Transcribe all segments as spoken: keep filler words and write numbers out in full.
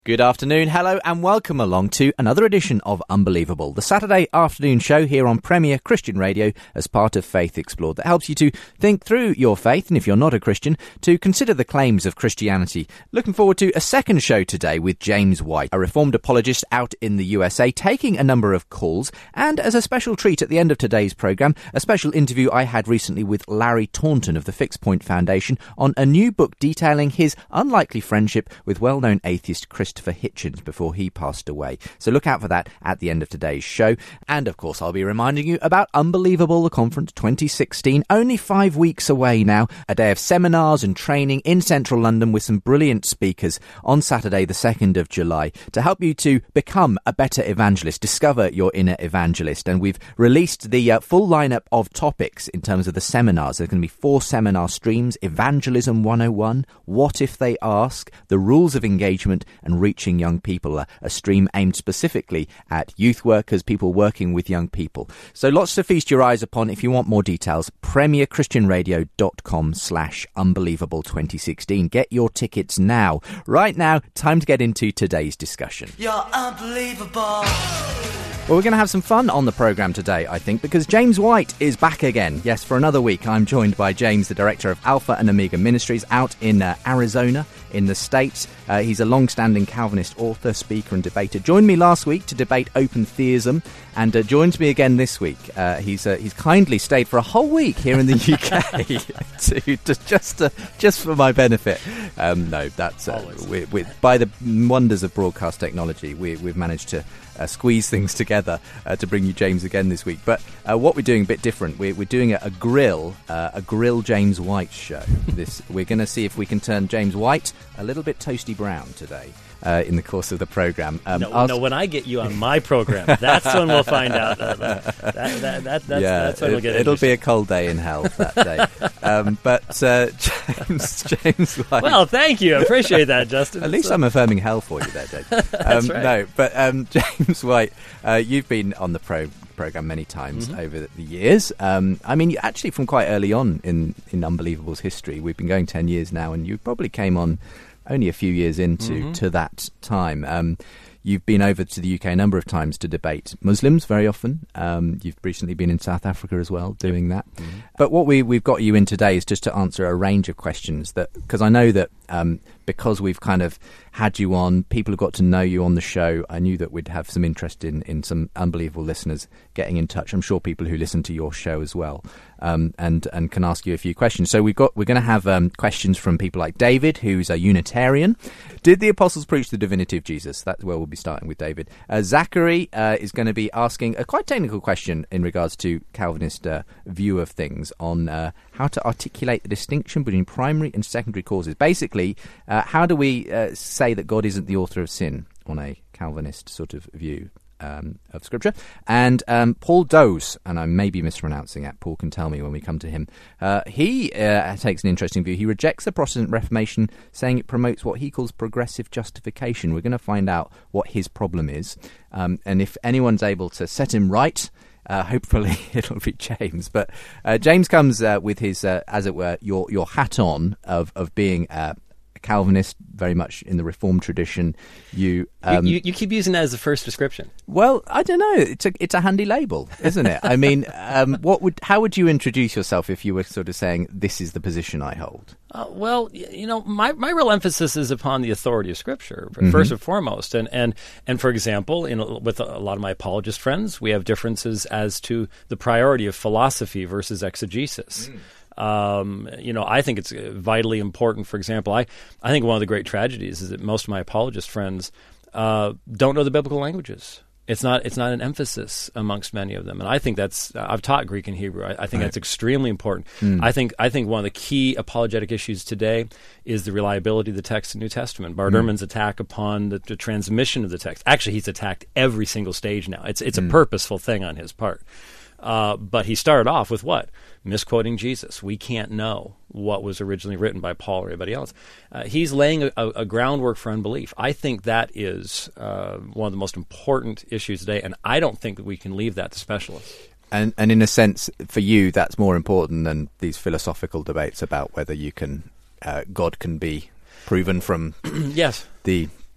Good afternoon, hello and welcome along to another edition of Unbelievable, the Saturday afternoon show here on Premier Christian Radio as part of Faith Explored that helps you to think through your faith and, if you're not a Christian, to consider the claims of Christianity. Looking forward to a second show today with James White, a Reformed apologist out in the U S A, taking a number of calls, and as a special treat at the end of today's programme, a special interview I had recently with Larry Taunton of the Fixed Point Foundation on a new book detailing his unlikely friendship with well-known atheist Christian Christopher Hitchens before he passed away. So look out for that at the end of today's show. And of course, I'll be reminding you about Unbelievable, the conference twenty sixteen, only five weeks away now. A day of seminars and training in central London with some brilliant speakers on Saturday, the second of July, to help you to become a better evangelist, discover your inner evangelist. And we've released the uh, full lineup of topics in terms of the seminars. There's going to be four seminar streams: Evangelism one oh one, What If They Ask, The Rules of Engagement, and Reaching Young People, a, a stream aimed specifically at youth workers, people working with young people. So lots to feast your eyes upon. If you want more details, premierchristianradio.com slash unbelievable 2016. Get your tickets now. Right now, time to get into today's discussion. You're unbelievable. Well, we're going to have some fun on the programme today, I think, because James White is back again. Yes, for another week. I'm joined by James, the director of Alpha and Omega Ministries out in uh, Arizona, in the States. Uh, he's a long-standing Calvinist author, speaker and debater. Joined me last week to debate open theism, and uh, joins me again this week. Uh, he's uh, he's kindly stayed for a whole week here in the U K to, to just uh, just for my benefit. Um, no, that's uh, we, we, by the wonders of broadcast technology, we, we've managed to Uh, squeeze things together uh, to bring you James again this week. But uh, what we're doing a bit different. We're, we're doing a, a grill, uh, a grill James White show. This we're going to see if we can turn James White a little bit toasty brown today uh, in the course of the programme. Um, no, no, when I get you on my programme, that's when we'll find out. Uh, that, that, that, that's, yeah, that's when it, we'll get it'll be a cold day in hell that day. um, but uh, James, James White. Well, thank you. I appreciate that, Justin. At least so. I'm affirming hell for you there, Dave. Um, that's right. No, but um, James White, uh, you've been on the pro programme many times mm-hmm. over the years. Um, I mean, actually from quite early on in, in Unbelievable's history. We've been going ten years now, and you probably came on only a few years into mm-hmm. to that time. Um, you've been over to the U K a number of times to debate Muslims very often. Um, you've recently been in South Africa as well doing that. Mm-hmm. But what we, we've got you in today is just to answer a range of questions, that because I know that um, because we've kind of had you on, people have got to know you on the show. I knew that we'd have some interest in, in some Unbelievable listeners getting in touch. I'm sure people who listen to your show as well um, and and can ask you a few questions. So we've got we're going to have um, questions from people like David, who's a Unitarian. Did the apostles preach the divinity of Jesus? That's where we'll be starting with David. Uh, Zachary uh, is going to be asking a quite technical question in regards to Calvinist uh, view of things on uh, how to articulate the distinction between primary and secondary causes. Basically, uh, how do we uh, say that God isn't the author of sin on a Calvinist sort of view um, of Scripture? And um, Paul Dose, and I may be mispronouncing that, Paul can tell me when we come to him, uh, he uh, takes an interesting view. He rejects the Protestant Reformation, saying it promotes what he calls progressive justification. We're going to find out what his problem is, um, and if anyone's able to set him right, Uh, hopefully it'll be James. But uh, James comes uh, with his, uh, as it were, your your hat on of, of being uh, a Calvinist, very much in the Reformed tradition. You, um, you, you you keep using that as the first description. Well, I don't know. It's a it's a handy label, isn't it? I mean, um, what would how would you introduce yourself if you were sort of saying this is the position I hold? Uh, well, you know, my, my real emphasis is upon the authority of Scripture, Mm-hmm. first and foremost. And, and, and for example, in a, with a, a lot of my apologist friends, we have differences as to the priority of philosophy versus exegesis. Mm. Um, you know, I think it's vitally important. For example, I, I think one of the great tragedies is that most of my apologist friends uh, don't know the biblical languages. It's not. It's not an emphasis amongst many of them, and I think that's. I've taught Greek and Hebrew. I, I think right. that's extremely important. Mm. I think. I think one of the key apologetic issues today is the reliability of the text in the New Testament. Bart mm. Ehrman's attack upon the, the transmission of the text. Actually, he's attacked every single stage now. It's it's mm. a purposeful thing on his part. Uh, but he started off with what? Misquoting Jesus. We can't know what was originally written by Paul or anybody else. Uh, he's laying a, a groundwork for unbelief. I think that is uh, one of the most important issues today, and I don't think that we can leave that to specialists. And, and in a sense, for you, that's more important than these philosophical debates about whether you can, uh, God can be proven from yes. the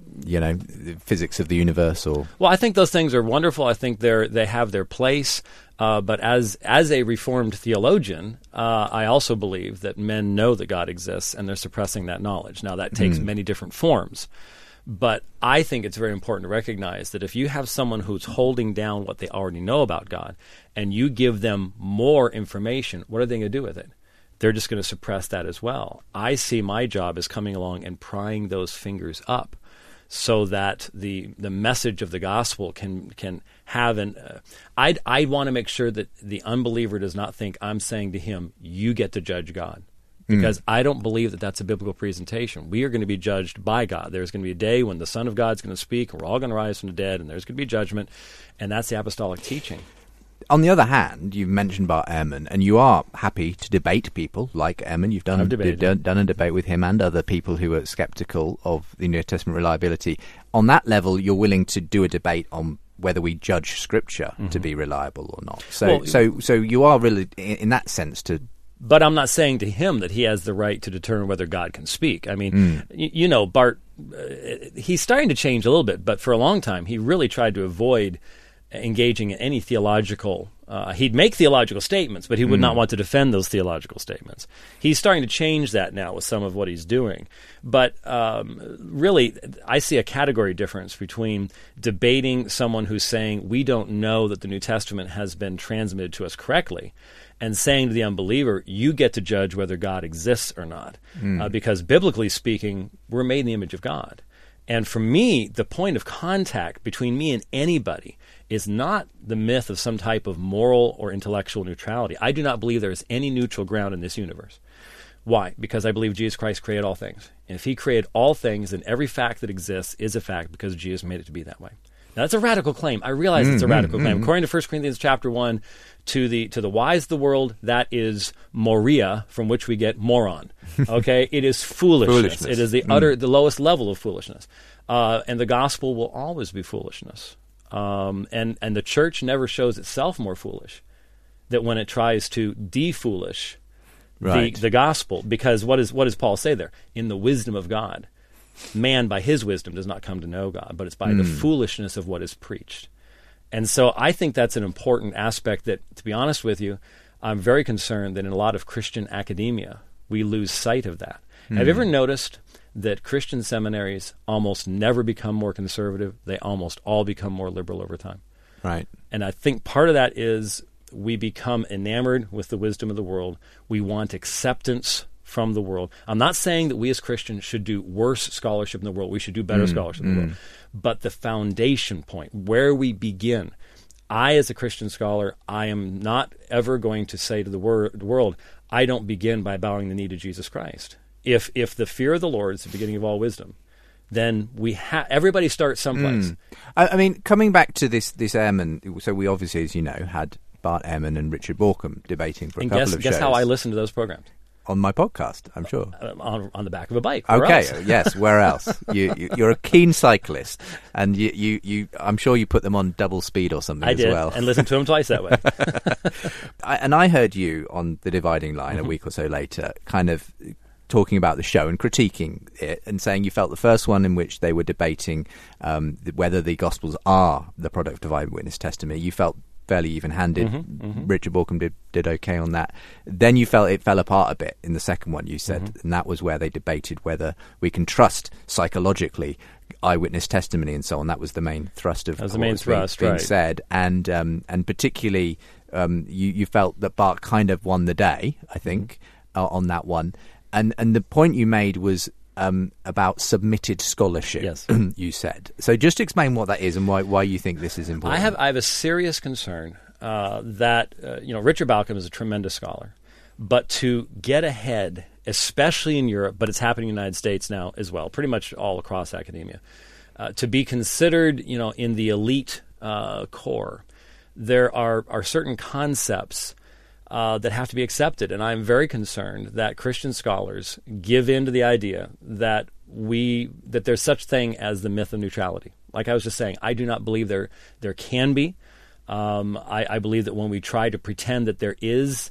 you know, the physics of the universe, or well, I think those things are wonderful. I think they're they have their place. Uh, but as as a Reformed theologian, uh, I also believe that men know that God exists and they're suppressing that knowledge. Now, that takes Mm. many different forms. But I think it's very important to recognize that if you have someone who's holding down what they already know about God and you give them more information, what are they going to do with it? They're just going to suppress that as well. I see my job as coming along and prying those fingers up so that the the message of the gospel can can have an uh, I'd, I want to make sure that the unbeliever does not think I'm saying to him, you get to judge God. Because mm. I don't believe that that's a biblical presentation. We are going to be judged by God. There's going to be a day when the Son of God's going to speak, and we're all going to rise from the dead, and there's going to be judgment, and that's the apostolic teaching. On the other hand, you've mentioned Bart Ehrman, and you are happy to debate people like Ehrman. You've done, debated, done, done a debate with him and other people who are skeptical of the New Testament reliability. On that level, you're willing to do a debate on whether we judge Scripture mm-hmm. to be reliable or not. So, well, so, so you are really, in, in that sense, to... But I'm not saying to him that he has the right to determine whether God can speak. I mean, mm. you, you know, Bart, uh, he's starting to change a little bit, but for a long time, he really tried to avoid engaging in any theological. Uh, he'd make theological statements, but he would mm. not want to defend those theological statements. He's starting to change that now with some of what he's doing. But um, really, I see a category difference between debating someone who's saying, we don't know that the New Testament has been transmitted to us correctly, and saying to the unbeliever, you get to judge whether God exists or not. Mm. Uh, because biblically speaking, we're made in the image of God. And for me, the point of contact between me and anybody is not the myth of some type of moral or intellectual neutrality. I do not believe there is any neutral ground in this universe. Why? Because I believe Jesus Christ created all things. And if he created all things, then every fact that exists is a fact because Jesus made it to be that way. Now, that's a radical claim. I realize mm, it's a radical mm, claim. Mm, According to First Corinthians chapter one, to the to the wise of the world, that is moria, from which we get moron. Okay? It is foolishness. foolishness. It is the mm. utter, the lowest level of foolishness. Uh, and the gospel will always be foolishness. Um, and, and the church never shows itself more foolish that when it tries to de-foolish right. the, the gospel. Because what, is, what does Paul say there? In the wisdom of God. Man, by his wisdom, does not come to know God, but it's by mm. the foolishness of what is preached. And so I think that's an important aspect that, to be honest with you, I'm very concerned that in a lot of Christian academia, we lose sight of that. Mm. Have you ever noticed that Christian seminaries almost never become more conservative? They almost all become more liberal over time. Right. And I think part of that is we become enamored with the wisdom of the world. We want acceptance from the world. I'm not saying that we as Christians should do worse scholarship in the world. We should do better mm, scholarship in mm. the world. But the foundation point, where we begin, I as a Christian scholar, I am not ever going to say to the wor- world, I don't begin by bowing the knee to Jesus Christ. If if the fear of the Lord is the beginning of all wisdom, then we ha- everybody starts someplace. Mm. I, I mean, coming back to this, this Ehrman, so we obviously, as you know, had Bart Ehrman and Richard Borkham debating for a and couple guess, of guess shows. Guess how I listened to those programs? On my podcast, I'm sure. Uh, on, on the back of a bike. Where okay, else? Yes. Where else? You, you, you're a keen cyclist, and you, you, you, I'm sure you put them on double speed or something I as did, well. and listened to them twice that way. I, and I heard you on the Dividing Line mm-hmm. a week or so later, kind of talking about the show and critiquing it, and saying you felt the first one in which they were debating um, whether the Gospels are the product of eyewitness testimony, you felt fairly even-handed. Mm-hmm, mm-hmm. Richard Borkham did, did okay on that. Then you felt it fell apart a bit in the second one, you said, mm-hmm. and that was where they debated whether we can trust psychologically eyewitness testimony and so on. That was the main thrust of that was what the main was thrust, being right. said. And um, and particularly, um, you, you felt that Bart kind of won the day, I think, mm-hmm. uh, on that one. And and the point you made was Um, about submitted scholarship, yes. you said. So just explain what that is and why why you think this is important. I have I have a serious concern uh, that, uh, you know, Richard Borkham is a tremendous scholar, but to get ahead, especially in Europe, but it's happening in the United States now as well, pretty much all across academia, uh, to be considered, you know, in the elite uh, core, there are, are certain concepts Uh, that have to be accepted. And I'm very concerned that Christian scholars give in to the idea that we that there's such thing as the myth of neutrality. Like I was just saying, I do not believe there there can be. Um, I, I believe that when we try to pretend that there is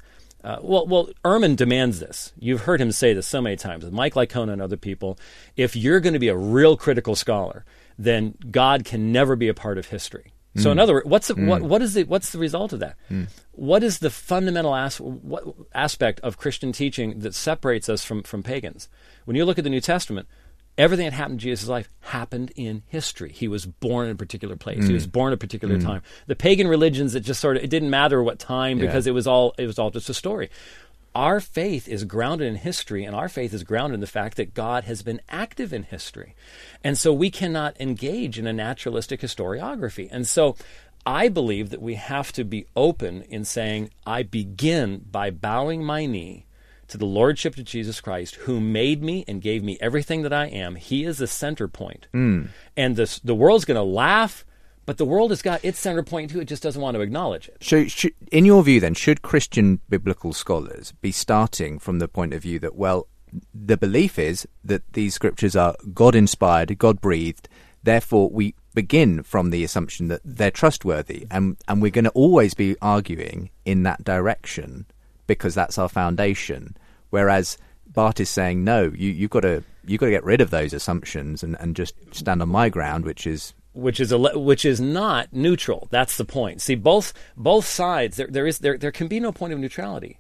Uh, well, well, Ehrman demands this. You've heard him say this so many times with Mike Licona and other people. If you're going to be a real critical scholar, then God can never be a part of history. So, mm. in other words, what's the, mm. what what is the what's the result of that? Mm. What is the fundamental as, what aspect of Christian teaching that separates us from from pagans? When you look at the New Testament, everything that happened in Jesus' life happened in history. He was born in a particular place. Mm. He was born at a particular mm. time. The pagan religions, it just sort of, it didn't matter what time because yeah. it was all it was all just a story. Our faith is grounded in history, and our faith is grounded in the fact that God has been active in history. And so we cannot engage in a naturalistic historiography. And so I believe that we have to be open in saying, I begin by bowing my knee to the Lordship of Jesus Christ, who made me and gave me everything that I am. He is the center point. Mm. And this, the world's going to laugh, but the world has got its center point too. It just doesn't want to acknowledge it. So, should, in your view then, should Christian biblical scholars be starting from the point of view that, well, the belief is that these scriptures are God-inspired, God-breathed, therefore we begin from the assumption that they're trustworthy, and, and we're going to always be arguing in that direction because that's our foundation. Whereas Barth is saying, no, you, you've got to you've got to get rid of those assumptions and, and just stand on my ground, which is which is a which is not neutral. That's the point. See, both both sides there there is there there can be no point of neutrality.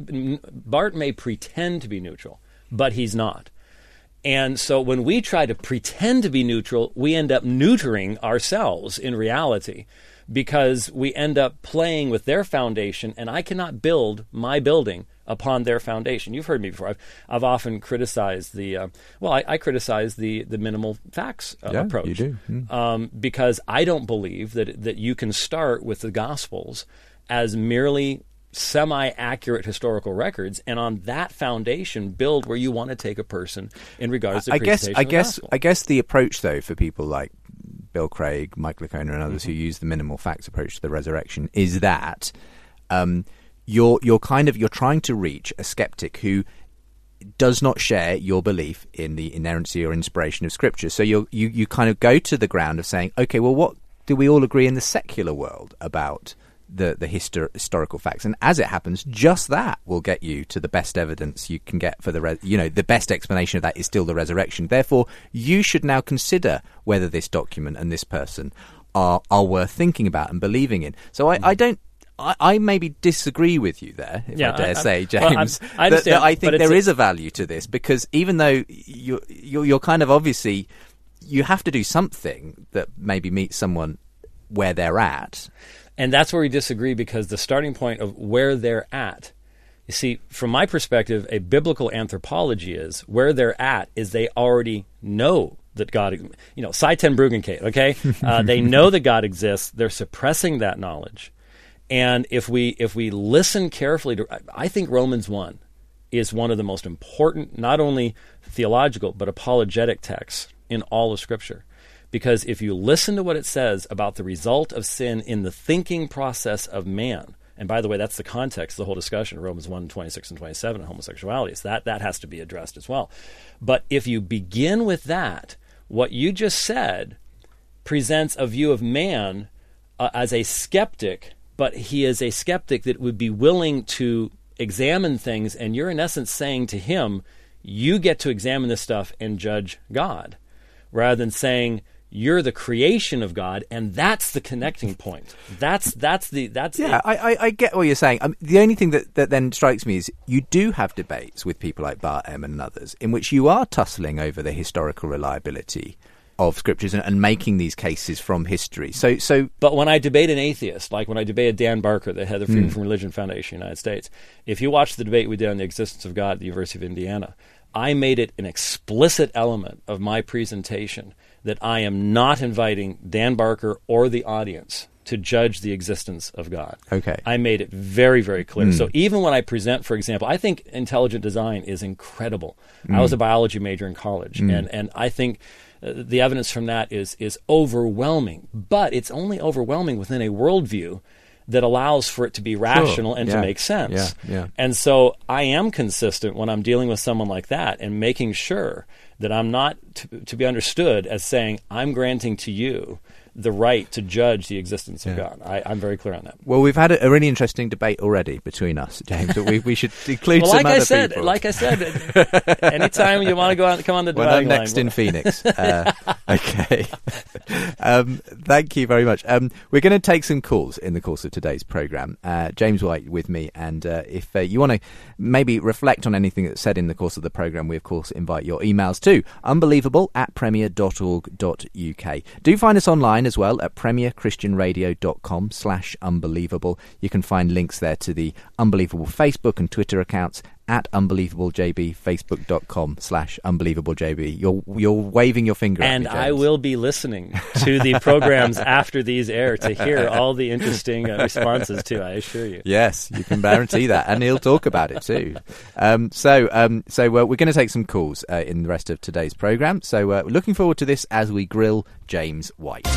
Barth may pretend to be neutral, but he's not. And so when we try to pretend to be neutral, we end up neutering ourselves in reality, because we end up playing with their foundation, and I cannot build my building upon their foundation. You've heard me before. I've, I've often criticized the, uh, well, I, I criticize the, the minimal facts uh, yeah, approach. You do. Mm. Um, because I don't believe that that you can start with the Gospels as merely semi-accurate historical records, and on that foundation build where you want to take a person in regards to I guess, presentation I of the guess, gospel. I guess the approach, though, for people like Bill Craig, Mike Licona, and others mm-hmm. who use the minimal facts approach to the resurrection is that um, you're you're kind of you're trying to reach a skeptic who does not share your belief in the inerrancy or inspiration of Scripture. So you you you kind of go to the ground of saying, okay, well, what do we all agree in the secular world about the the histor- historical facts? And as it happens, just that will get you to the best evidence you can get for the re- you know the best explanation of that is still the resurrection. Therefore, you should now consider whether this document and this person are are worth thinking about and believing in. So I, mm. I don't. I, I maybe disagree with you there, if yeah, I dare I, say, Well, James. I, that, that I think there a, is a value to this, because even though you're, you're, you're kind of obviously, you have to do something that maybe meets someone where they're at. And that's where we disagree, because the starting point of where they're at, you see, from my perspective, a biblical anthropology is where they're at is they already know that God, you know, Sye ten Bruggencate, okay? Uh, they know that God exists. They're suppressing that knowledge. And if we if we listen carefully to, I think Romans one is one of the most important, not only theological, but apologetic texts in all of Scripture. Because if you listen to what it says about the result of sin in the thinking process of man, and by the way, that's the context of the whole discussion, Romans one, twenty-six and twenty-seven, and homosexuality, so that, that has to be addressed as well. But if you begin with that, what you just said presents a view of man uh, as a skeptic, but he is a skeptic that would be willing to examine things, and you're in essence saying to him, you get to examine this stuff and judge God, rather than saying, you're the creation of God, and that's the connecting point. That's that's the that's yeah. the, I, I I get what you're saying. Um, the only thing that, that then strikes me is you do have debates with people like Bart Ehrman and others in which you are tussling over the historical reliability of Scriptures and, and making these cases from history. So so. But when I debate an atheist, like when I debated Dan Barker, the head of the Freedom mm. from Religion Foundation in the United States, if you watch the debate we did on the existence of God at the University of Indiana, I made it an explicit element of my presentation that I am not inviting Dan Barker or the audience to judge the existence of God. Okay. I made it very, very clear. Mm. So even when I present, for example, I think intelligent design is incredible. Mm. I was a biology major in college, mm. and, and I think uh, the evidence from that is is overwhelming. But it's only overwhelming within a worldview that allows for it to be rational sure. and yeah. to make sense. Yeah. Yeah. And so I am consistent when I'm dealing with someone like that and making sure that I'm not to, to be understood as saying, I'm granting to you the right to judge the existence of Yeah. God. I, I'm very clear on that. Well, we've had a, a really interesting debate already between us, James, but we, we should include Well, some like other I said, people. like I said, anytime you want to go on, come on the Well, dividing I'm next line. in Phoenix. Uh, okay. um, thank you very much. Um, we're going to take some calls in the course of today's programme. Uh, James White with me, and uh, if uh, you want to maybe reflect on anything that's said in the course of the programme, we of course invite your emails to unbelievable at premier dot org dot uk. Do find us online as well at premier christian radio dot com slash unbelievable. You can find links there to the Unbelievable Facebook and Twitter accounts at unbelievablejb, facebook.com slash unbelievablejb. You're, you're waving your finger at And me, I James. will be listening to the programs after these air to hear all the interesting uh, responses too, I assure you. Yes, you can guarantee that, and he'll talk about it too. Um, so, um, so uh, we're going to take some calls uh, in the rest of today's programme. So, uh, we're looking forward to this as we grill James White.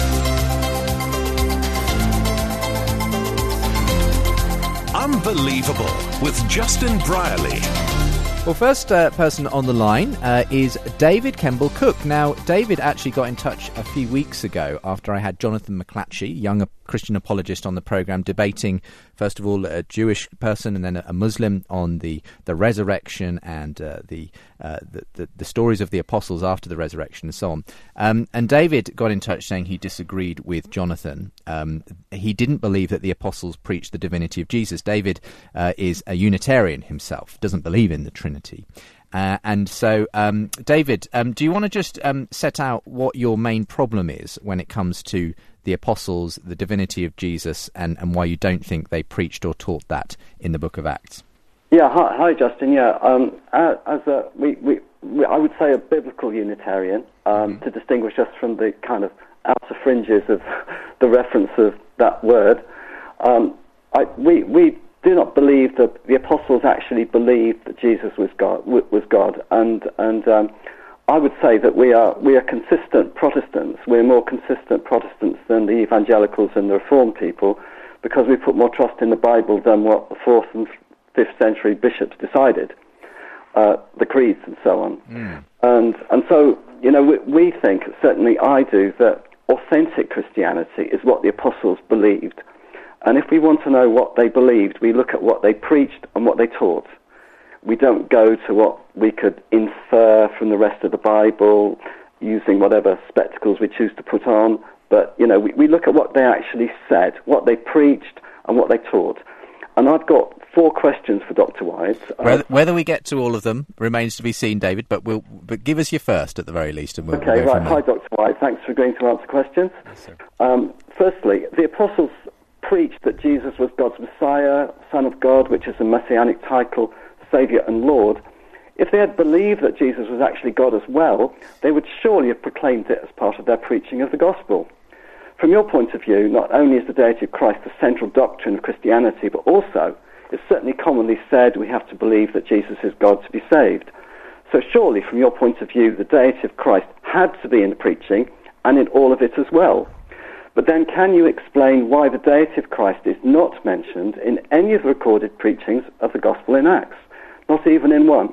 Unbelievable with Justin Brierley. Well, first uh, person on the line uh, is David Kemble Cook. Now, David actually got in touch a few weeks ago after I had Jonathan McClatchy, young Christian apologist, on the programme, debating, first of all, a Jewish person and then a Muslim on the, the resurrection and uh, the, uh, the, the the stories of the apostles after the resurrection and so on. Um, and David got in touch saying he disagreed with Jonathan. Um, he didn't believe that the apostles preached the divinity of Jesus. David uh, is a Unitarian himself, doesn't believe in the Trinity. Uh, and so, um, David, um, do you want to just um, set out what your main problem is when it comes to the apostles, the divinity of Jesus, and, and why you don't think they preached or taught that in the book of Acts? Yeah, hi, hi Justin. Yeah, um, uh, as a, we, we, we, I would say a biblical Unitarian, um, mm-hmm. to distinguish us from the kind of outer fringes of the reference of that word. Um, I, we, we do not believe that the apostles actually believed that Jesus was God, was God, and and um, I would say that we are we are consistent Protestants. We're more consistent Protestants than the evangelicals and the Reformed people, because we put more trust in the Bible than what the fourth and fifth century bishops decided, uh, the creeds and so on. Mm. And and so you know we, we think, certainly I do, that authentic Christianity is what the apostles believed. And if we want to know what they believed, we look at what they preached and what they taught. We don't go to what we could infer from the rest of the Bible using whatever spectacles we choose to put on. But, you know, we, we look at what they actually said, what they preached and what they taught. And I've got four questions for Doctor White. Whether, whether we get to all of them remains to be seen, David, but we'll but give us your first at the very least. And we'll, okay, we'll go right. Hi, Doctor White. Thanks for agreeing to answer questions. Yes, sir. Um, firstly, the apostles preached that Jesus was God's Messiah, Son of God, which is a messianic title, Saviour and Lord. If they had believed that Jesus was actually God as well, they would surely have proclaimed it as part of their preaching of the gospel. From your point of view, not only is the deity of Christ the central doctrine of Christianity, but also it's certainly commonly said we have to believe that Jesus is God to be saved. So surely, from your point of view, the deity of Christ had to be in the preaching and in all of it as well. But then can you explain why the deity of Christ is not mentioned in any of the recorded preachings of the gospel in Acts? Not even in one.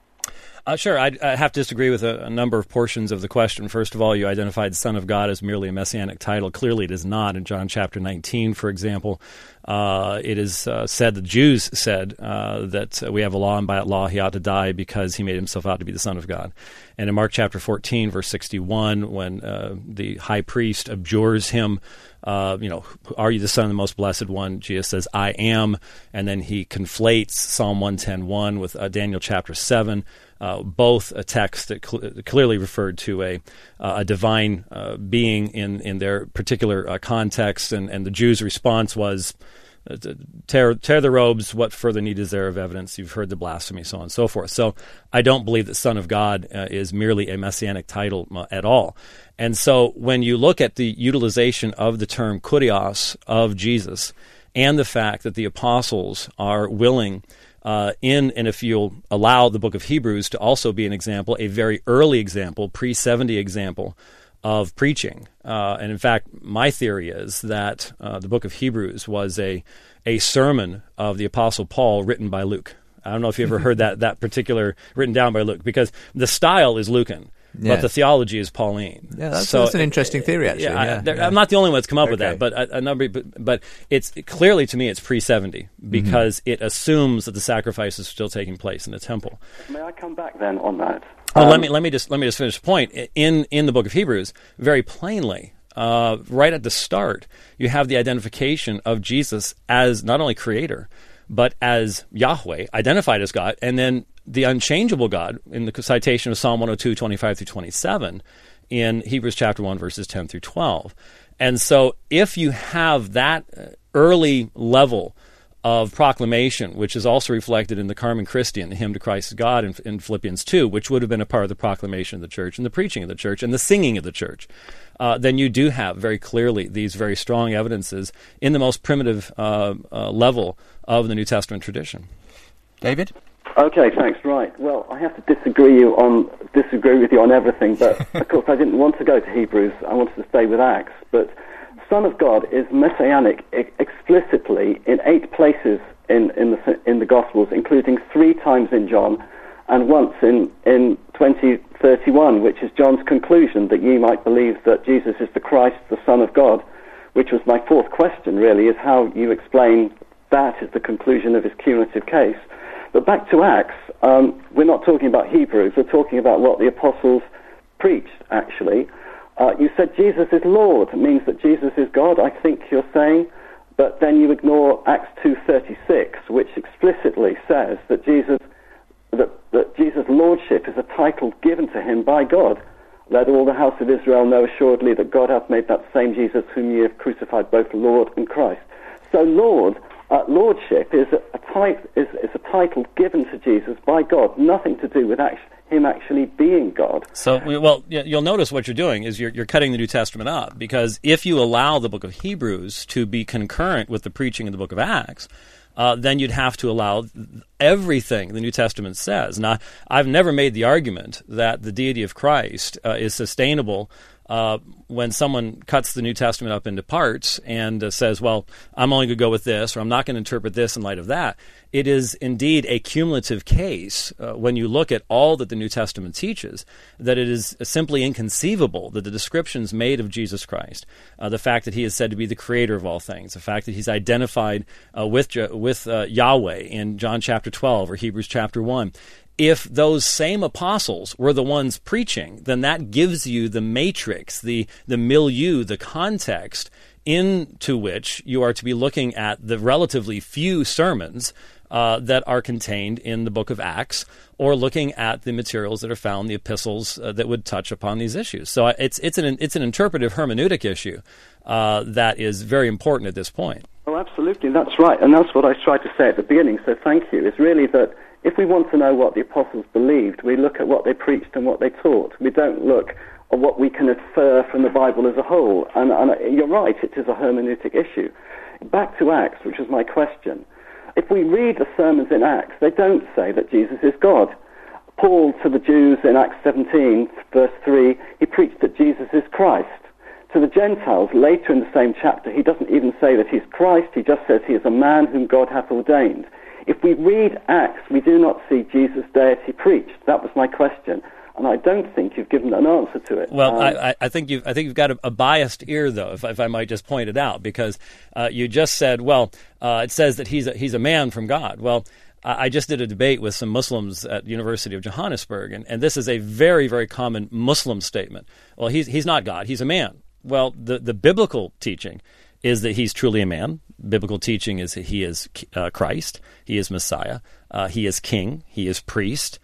Uh, sure, I'd, I have to disagree with a, a number of portions of the question. First of all, you identified Son of God as merely a messianic title. Clearly it is not. In John chapter nineteen, for example, uh, it is uh, said, the Jews said uh, that we have a law, and by that law he ought to die because he made himself out to be the Son of God. And in Mark chapter fourteen, verse sixty-one, when uh, the high priest abjures him, Uh, you know, are you the Son of the Most Blessed One? Jesus says, I am. And then he conflates Psalm one ten one with uh, Daniel chapter seven, uh, both a text that cl- clearly referred to a uh, a divine uh, being in, in their particular uh, context. And, and the Jews' response was, uh, tear, tear the robes, what further need is there of evidence? You've heard the blasphemy, so on and so forth. So I don't believe that Son of God uh, is merely a messianic title uh, at all. And so when you look at the utilization of the term kurios of Jesus and the fact that the apostles are willing uh, in, and if you'll allow the book of Hebrews to also be an example, a very early example, pre seventy example of preaching. Uh, and in fact, my theory is that uh, the book of Hebrews was a, a sermon of the Apostle Paul written by Luke. I don't know if you ever heard that that particular, written down by Luke, because the style is Lucan. Yeah. but the theology is Pauline. Yeah, that's, so, that's an interesting theory, actually. Yeah, Yeah, I, there, yeah. I'm not the only one that's come up with Okay. that, but a, a number. But, but it's clearly to me it's pre seventy because Mm-hmm. it assumes that the sacrifice is still taking place in the temple. May I come back then on that? Well, Um, let me let me just let me just finish the point. In in the book of Hebrews, very plainly, uh, right at the start, you have the identification of Jesus as not only creator, but as Yahweh, identified as God, and then the unchangeable God in the citation of Psalm one oh two, twenty-five through twenty-seven in Hebrews chapter one, verses ten through twelve. And so if you have that early level of proclamation, which is also reflected in the Carmen Christian, the hymn to Christ is God in, in Philippians two, which would have been a part of the proclamation of the church and the preaching of the church and the singing of the church, uh, then you do have very clearly these very strong evidences in the most primitive uh, uh, level of the New Testament tradition. David? Okay, thanks. Right. Well, I have to disagree you on disagree with you on everything, but of course I didn't want to go to Hebrews. I wanted to stay with Acts. But Son of God is messianic e- explicitly in eight places in, in the in the Gospels, including three times in John, and once in in twenty thirty-one, which is John's conclusion that ye might believe that Jesus is the Christ, the Son of God. Which was my fourth question. Really, is how you explain that is the conclusion of his cumulative case. But back to Acts, um, we're not talking about Hebrews, we're talking about what the apostles preached, actually. Uh, you said Jesus is Lord. It means that Jesus is God, I think you're saying, but then you ignore Acts two thirty-six, which explicitly says that Jesus, that, that Jesus' lordship is a title given to him by God. Let all the house of Israel know assuredly that God hath made that same Jesus whom ye have crucified both Lord and Christ. So Lord, Uh, lordship is a, a type is, is a title given to Jesus by God, nothing to do with act- him actually being God. So, well, you'll notice what you're doing is you're, you're cutting the New Testament up, because if you allow the book of Hebrews to be concurrent with the preaching of the book of Acts, uh, then you'd have to allow everything the New Testament says. Now, I've never made the argument that the deity of Christ uh, is sustainable Uh, when someone cuts the New Testament up into parts and uh, says, well, I'm only going to go with this, or I'm not going to interpret this in light of that. It is indeed a cumulative case uh, when you look at all that the New Testament teaches, that it is simply inconceivable that the descriptions made of Jesus Christ, uh, the fact that he is said to be the creator of all things, the fact that he's identified uh, with, with uh, Yahweh in John chapter twelve or Hebrews chapter one, if those same apostles were the ones preaching, then that gives you the matrix, the, the milieu, the context into which you are to be looking at the relatively few sermons uh, that are contained in the book of Acts, or looking at the materials that are found in the epistles uh, that would touch upon these issues. So it's it's an it's an interpretive hermeneutic issue uh, that is very important at this point. Oh, absolutely, that's right, and that's what I tried to say at the beginning, so thank you. It's really that if we want to know what the apostles believed, we look at what they preached and what they taught. We don't look at what we can infer from the Bible as a whole. And, and you're right, it is a hermeneutic issue. Back to Acts, which was my question. If we read the sermons in Acts, they don't say that Jesus is God. Paul to the Jews in Acts seventeen, verse three, he preached that Jesus is Christ. To the Gentiles, later in the same chapter, he doesn't even say that he's Christ, he just says he is a man whom God hath ordained. If we read Acts, we do not see Jesus' deity preached. That was my question, and I don't think you've given an answer to it. Well, um, I, I think you've I think you've got a, a biased ear, though, if, if I might just point it out, because uh, you just said, well, uh, it says that he's a, he's a man from God. Well, I just did a debate with some Muslims at the University of Johannesburg, and, and this is a very, very common Muslim statement. Well, he's he's not God; he's a man. Well, the the biblical teaching is that he's truly a man. Biblical teaching is that he is uh, Christ, he is Messiah, uh, he is King, he is priest,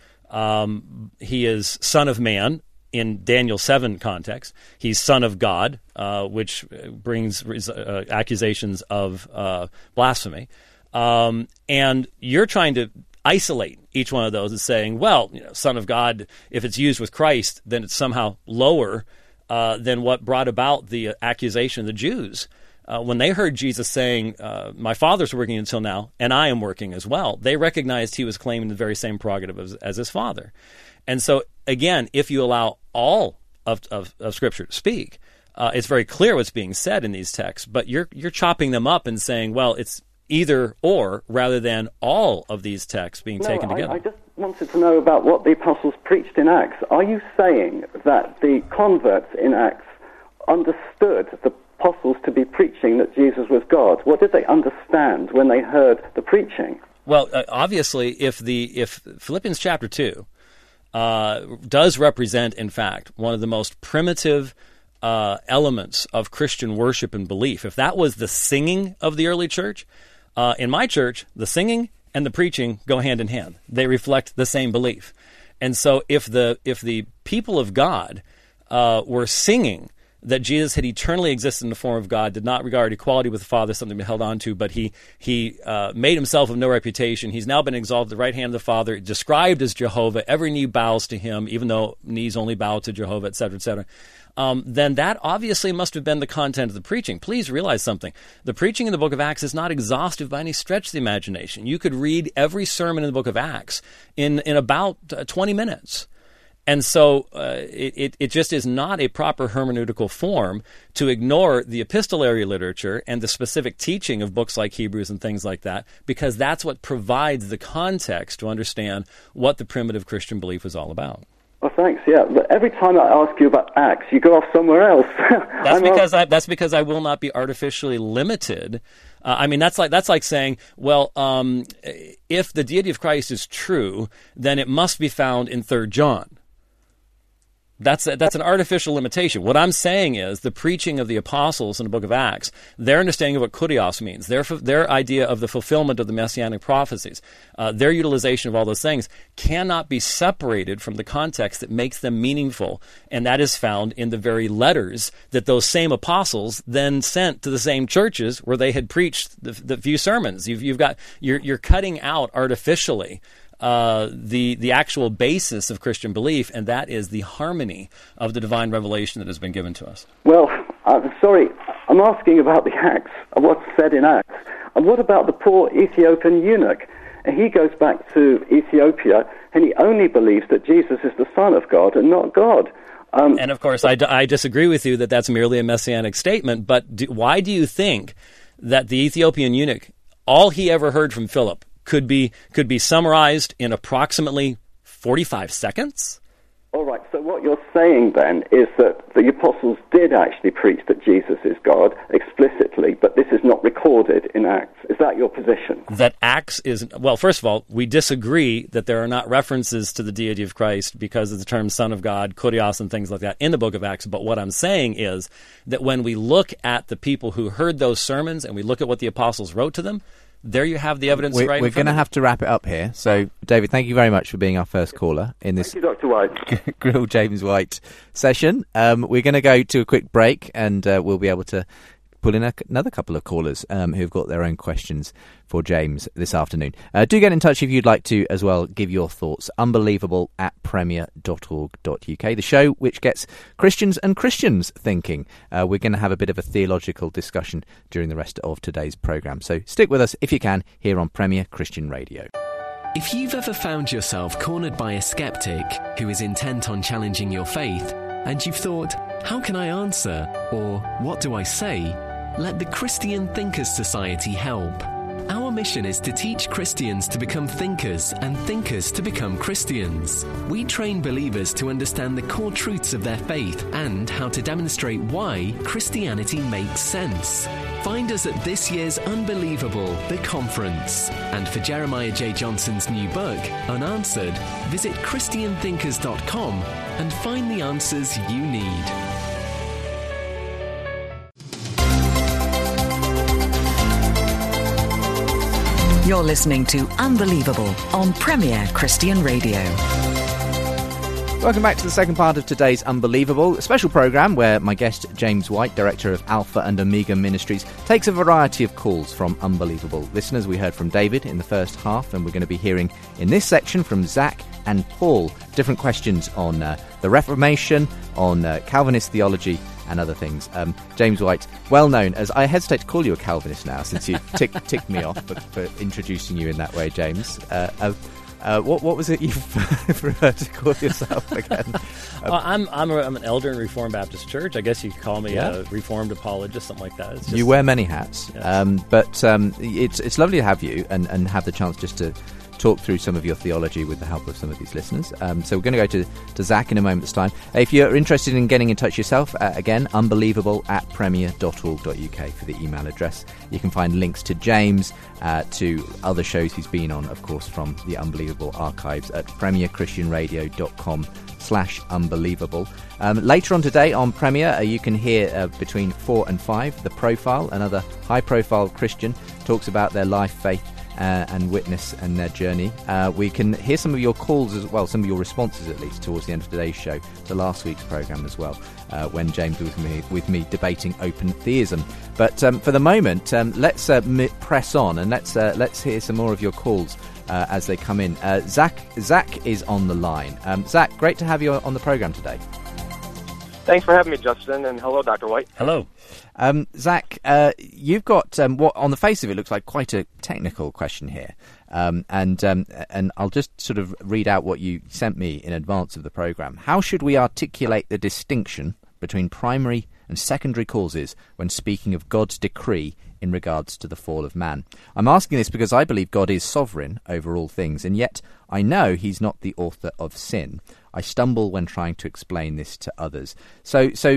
um, he is Son of Man in Daniel seven context. He's Son of God, uh, which brings uh, accusations of uh, blasphemy. Um, and you're trying to isolate each one of those as saying, well, you know, Son of God, if it's used with Christ, then it's somehow lower uh, than what brought about the accusation of the Jews. Uh, when they heard Jesus saying, uh, my Father's working until now, and I am working as well, they recognized he was claiming the very same prerogative as, as his Father. And so, again, if you allow all of, of, of Scripture to speak, uh, it's very clear what's being said in these texts, but you're you're chopping them up and saying, well, it's either or, rather than all of these texts being no, taken I, together. I just wanted to know about what the apostles preached in Acts. Are you saying that the converts in Acts understood the apostles to be preaching that Jesus was God? What did they understand when they heard the preaching? Well, uh, obviously, if the if Philippians chapter two uh, does represent, in fact, one of the most primitive uh, elements of Christian worship and belief, if that was the singing of the early church, uh, in my church, the singing and the preaching go hand in hand. They reflect the same belief. And so if the if the people of God uh, were singing that Jesus had eternally existed in the form of God, did not regard equality with the Father as something to be held on to, but he he uh, made himself of no reputation. He's now been exalted at the right hand of the Father, described as Jehovah. Every knee bows to him, even though knees only bow to Jehovah, et cetera, et cetera. Um, then that obviously must have been the content of the preaching. Please realize something. The preaching in the book of Acts is not exhaustive by any stretch of the imagination. You could read every sermon in the book of Acts in, in about uh, twenty minutes. And so uh, it, it just is not a proper hermeneutical form to ignore the epistolary literature and the specific teaching of books like Hebrews and things like that, because that's what provides the context to understand what the primitive Christian belief was all about. Well, thanks. Yeah, but every time I ask you about Acts, you go off somewhere else. That's because I, that's because I will not be artificially limited. Uh, I mean, that's like that's like saying, well, um, if the deity of Christ is true, then it must be found in Third John. That's a, that's an artificial limitation. What I'm saying is the preaching of the apostles in the book of Acts, their understanding of what kurios means, their their idea of the fulfillment of the messianic prophecies, uh, their utilization of all those things cannot be separated from the context that makes them meaningful, and that is found in the very letters that those same apostles then sent to the same churches where they had preached the, the few sermons. You've you've got you're you're cutting out artificially Uh, the the actual basis of Christian belief, and that is the harmony of the divine revelation that has been given to us. Well, I'm sorry, I'm asking about the Acts, what's said in Acts. And what about the poor Ethiopian eunuch? And he goes back to Ethiopia, and he only believes that Jesus is the Son of God and not God. Um, and of course, I, d- I disagree with you that that's merely a messianic statement, but do, why do you think that the Ethiopian eunuch, all he ever heard from Philip, could be could be summarized in approximately forty-five seconds? All right, so what you're saying then is that the apostles did actually preach that Jesus is God explicitly, but this is not recorded in Acts. Is that your position? That Acts is, well, first of all, we disagree that there are not references to the deity of Christ because of the term Son of God, kurios, and things like that in the book of Acts. But what I'm saying is that when we look at the people who heard those sermons and we look at what the apostles wrote to them, there you have the evidence we're, right We're in front going to of have to wrap it up here. So, David, thank you very much for being our first caller in this Thank you, Doctor White. Grill James White session. Um, we're going to go to a quick break, and uh, we'll be able to pull in a, another couple of callers um, who've got their own questions for James this afternoon. Uh, do get in touch if you'd like to as well give your thoughts. Unbelievable at premier dot org dot uk. The show which gets Christians and Christians thinking. Uh, we're going to have a bit of a theological discussion during the rest of today's programme. So stick with us if you can here on Premier Christian Radio. If you've ever found yourself cornered by a skeptic who is intent on challenging your faith, and you've thought, how can I answer? Or what do I say? Let the Christian Thinkers Society help. Our mission is to teach Christians to become thinkers and thinkers to become Christians. We train believers to understand the core truths of their faith and how to demonstrate why Christianity makes sense. Find us at this year's Unbelievable, the conference. And for Jeremiah J. Johnson's new book, Unanswered, visit christian thinkers dot com and find the answers you need. You're listening to Unbelievable on Premier Christian Radio. Welcome back to the second part of today's Unbelievable, a special programme where my guest, James White, Director of Alpha and Omega Ministries, takes a variety of calls from Unbelievable listeners. We heard from David in the first half, and we're going to be hearing in this section from Zach and Paul different questions on uh, the Reformation, on uh, Calvinist theology, and other things. Um, James White, well known as, I hesitate to call you a Calvinist now since you tick, ticked me off for, for introducing you in that way, James. Uh, uh, uh, what what was it you prefer to call yourself again? Um, well, I'm I'm, a, I'm an elder in Reformed Baptist Church. I guess you could call me yeah. a Reformed apologist, something like that. It's just, you wear many hats, yeah. um, but um, it's it's lovely to have you and, and have the chance just to talk through some of your theology with the help of some of these listeners. Um, so we're going to go to, to Zach in a moment's time. If you're interested in getting in touch yourself, uh, again, unbelievable at premier dot org dot uk for the email address. You can find links to James, uh, to other shows he's been on, of course, from the Unbelievable archives at premier christian radio dot com slash unbelievable. Um, later on today on Premier, uh, you can hear uh, between four and five, The Profile, another high-profile Christian, talks about their life, faith, Uh, and witness and their journey. Uh, we can hear some of your calls as well, some of your responses at least, towards the end of today's show to last week's programme as well, uh, when James was with me, with me debating open theism. But um, for the moment, um, let's uh, m- press on and let's uh, let's hear some more of your calls uh, as they come in. Uh, Zach, Zach is on the line. Um, Zach, great to have you on the programme today. Thanks for having me, Justin, and hello, Doctor White. Hello. Um, Zach, uh, you've got um, what, on the face of it, looks like quite a technical question here, um, and um, and I'll just sort of read out what you sent me in advance of the programme. How should we articulate the distinction between primary and secondary causes when speaking of God's decree in regards to the fall of man? I'm asking this because I believe God is sovereign over all things, and yet I know he's not the author of sin. I stumble when trying to explain this to others. So, so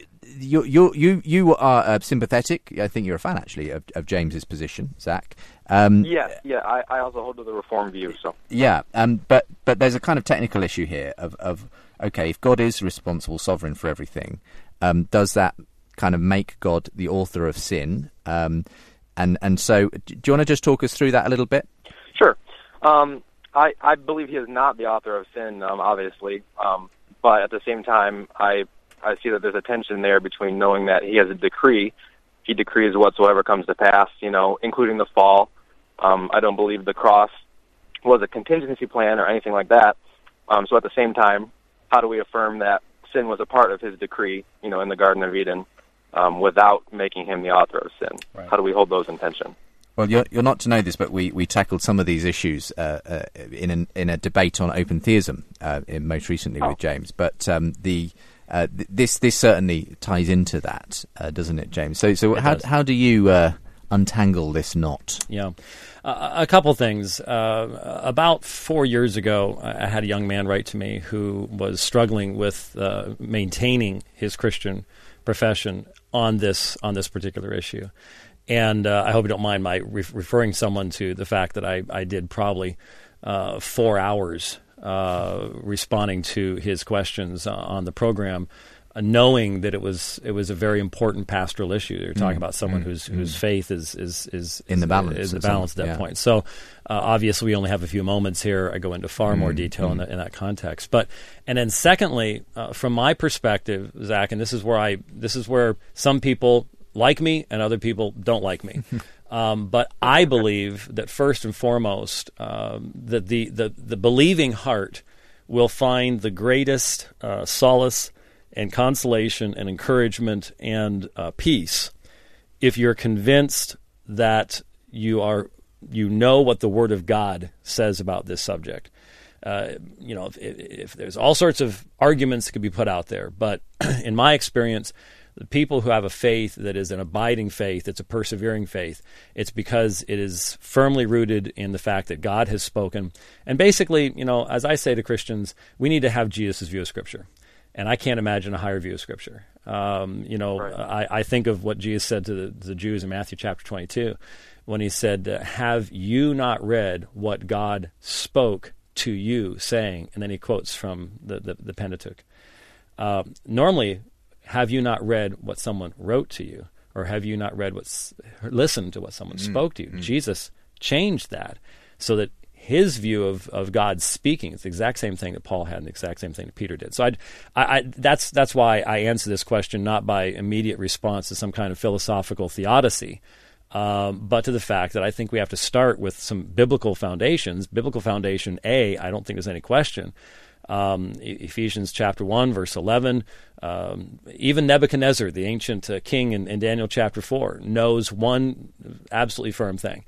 you you you you are uh, sympathetic. I think you're a fan, actually, of, of James's position, Zach. Um, yeah, yeah. I, I also hold to the Reform view. So yeah, um, but but there's a kind of technical issue here of of okay, if God is responsible, sovereign for everything, um, does that kind of make God the author of sin? Um, and and so, do you want to just talk us through that a little bit? Sure. Um, I, I believe he is not the author of sin, um, obviously, um, but at the same time, I I see that there's a tension there between knowing that he has a decree. He decrees whatsoever comes to pass, you know, including the fall. Um, I don't believe the cross was a contingency plan or anything like that. Um, so at the same time, how do we affirm that sin was a part of his decree, you know, in the Garden of Eden, um, without making him the author of sin? Right. How do we hold those in tension? Well, you're, you're not to know this, but we, we tackled some of these issues uh, uh, in an, in a debate on open theism uh, in, most recently oh. with James. But um, the uh, th- this this certainly ties into that, uh, doesn't it, James? So so how does. how do you uh, untangle this knot? Yeah, uh, a couple things. Uh, about four years ago, I had a young man write to me who was struggling with uh, maintaining his Christian profession on this on this particular issue. And uh, I hope you don't mind my re- referring someone to the fact that I, I did probably uh, four hours uh, responding to his questions uh, on the program, uh, knowing that it was it was a very important pastoral issue. You're talking mm, about someone mm, whose mm. whose faith is is is in the balance, is the balance at that yeah. point. So uh, obviously, we only have a few moments here. I go into far mm, more detail mm. in, the, in that context. But and then secondly, uh, from my perspective, Zach, and this is where I this is where some people like me and other people don't like me. Um, but I believe that first and foremost, um, that the, the, the believing heart will find the greatest uh, solace and consolation and encouragement and uh, peace if you're convinced that you are you know what the Word of God says about this subject. Uh, you know, if, if there's all sorts of arguments that could be put out there, but in my experience, the people who have a faith that is an abiding faith, it's a persevering faith, it's because it is firmly rooted in the fact that God has spoken. And basically, you know, as I say to Christians, we need to have Jesus' view of Scripture. And I can't imagine a higher view of Scripture. Um, you know, right. I, I think of what Jesus said to the, the Jews in Matthew chapter twenty-two, when he said, have you not read what God spoke to you, saying, and then he quotes from the, the, the Pentateuch. Uh, normally, have you not read what someone wrote to you? Or have you not read what's listened to what someone mm, spoke to you? Mm. Jesus changed that so that his view of, of God speaking is the exact same thing that Paul had and the exact same thing that Peter did. So I'd, I, I, that's that's why I answer this question not by immediate response to some kind of philosophical theodicy, um, but to the fact that I think we have to start with some biblical foundations. Biblical foundation A, I don't think there's any question. Um, Ephesians chapter one, verse eleven, um, even Nebuchadnezzar, the ancient uh, king in, in Daniel chapter four, knows one absolutely firm thing.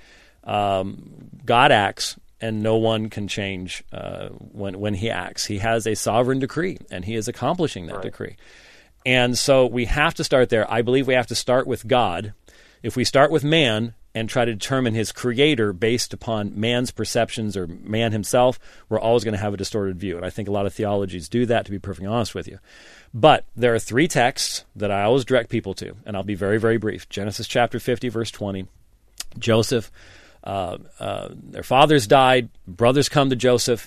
Um, God acts, and no one can change uh, when, when he acts. He has a sovereign decree, and he is accomplishing that right. decree. And so we have to start there. I believe we have to start with God. If we start with man, and try to determine his creator based upon man's perceptions or man himself, we're always going to have a distorted view. And I think a lot of theologies do that, to be perfectly honest with you. But there are three texts that I always direct people to, and I'll be very, very brief. Genesis chapter fifty, verse twenty. Joseph, uh, uh, their fathers died, brothers come to Joseph,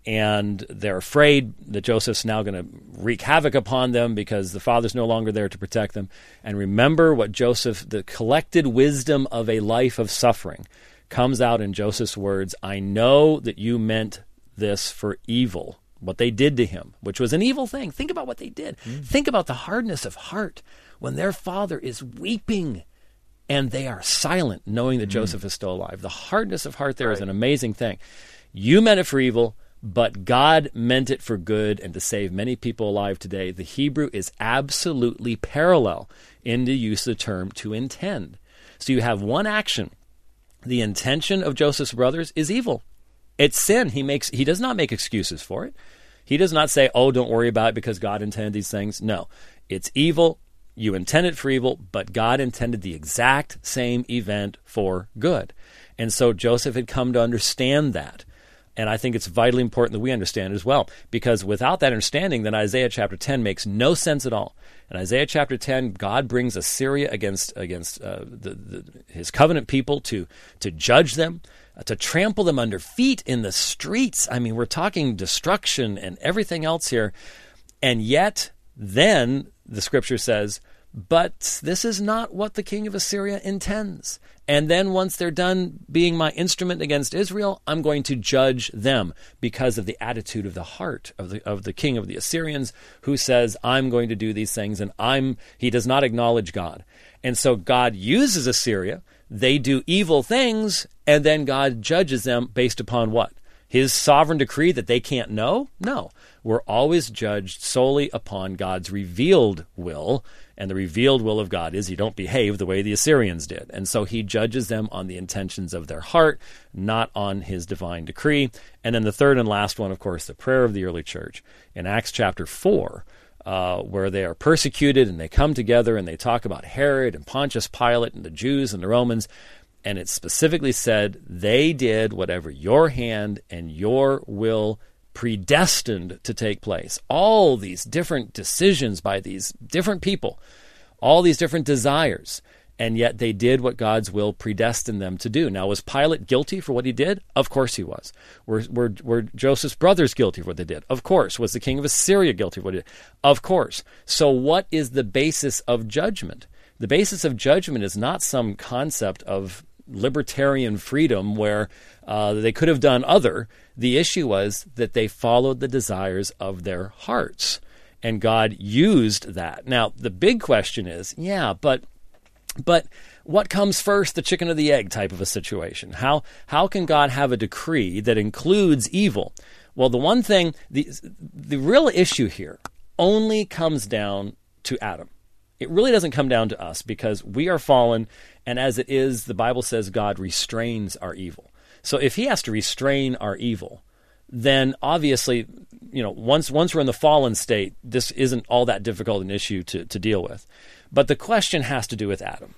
and they're afraid that Joseph's now going to wreak havoc upon them because the father's no longer there to protect them. And remember what Joseph, the collected wisdom of a life of suffering, comes out in Joseph's words, I know that you meant this for evil, what they did to him, which was an evil thing. Think about what they did. Mm. Think about the hardness of heart when their father is weeping and they are silent, knowing that mm. Joseph is still alive. The hardness of heart there right. is an amazing thing. You meant it for evil, but God meant it for good and to save many people alive today. The Hebrew is absolutely parallel in the use of the term to intend. So you have one action. The intention of Joseph's brothers is evil. It's sin. He makes. He does not make excuses for it. He does not say, oh, don't worry about it because God intended these things. No, it's evil. You intended for evil, but God intended the exact same event for good. And so Joseph had come to understand that. And I think it's vitally important that we understand it as well, because without that understanding, then Isaiah chapter ten makes no sense at all. In Isaiah chapter ten, God brings Assyria against against uh, the, the, his covenant people to, to judge them, uh, to trample them under feet in the streets. I mean, we're talking destruction and everything else here. And yet, then the scripture says, but this is not what the king of Assyria intends. And then once they're done being my instrument against Israel, I'm going to judge them because of the attitude of the heart of the of the king of the Assyrians, who says, I'm going to do these things, and I'm he does not acknowledge God. And so God uses Assyria. They do evil things, and then God judges them based upon what? His sovereign decree that they can't know? No. We're always judged solely upon God's revealed will, and the revealed will of God is you don't behave the way the Assyrians did. And so he judges them on the intentions of their heart, not on his divine decree. And then the third and last one, of course, the prayer of the early church in Acts chapter four, uh, where they are persecuted and they come together and they talk about Herod and Pontius Pilate and the Jews and the Romans. And it specifically said, they did whatever your hand and your will predestined to take place. All these different decisions by these different people, all these different desires, and yet they did what God's will predestined them to do. Now, was Pilate guilty for what he did? Of course he was. Were, were, were Joseph's brothers guilty for what they did? Of course. Was the king of Assyria guilty for what he did? Of course. So what is the basis of judgment? The basis of judgment is not some concept of libertarian freedom where uh, they could have done other. The issue was that they followed the desires of their hearts, and God used that. Now, the big question is, yeah, but but what comes first, the chicken or the egg type of a situation? How how can God have a decree that includes evil? Well, the one thing, the the real issue here only comes down to Adam. It really doesn't come down to us because we are fallen, and as it is, the Bible says God restrains our evil. So if he has to restrain our evil, then obviously, you know, once once we're in the fallen state, this isn't all that difficult an issue to, to deal with. But the question has to do with Adam.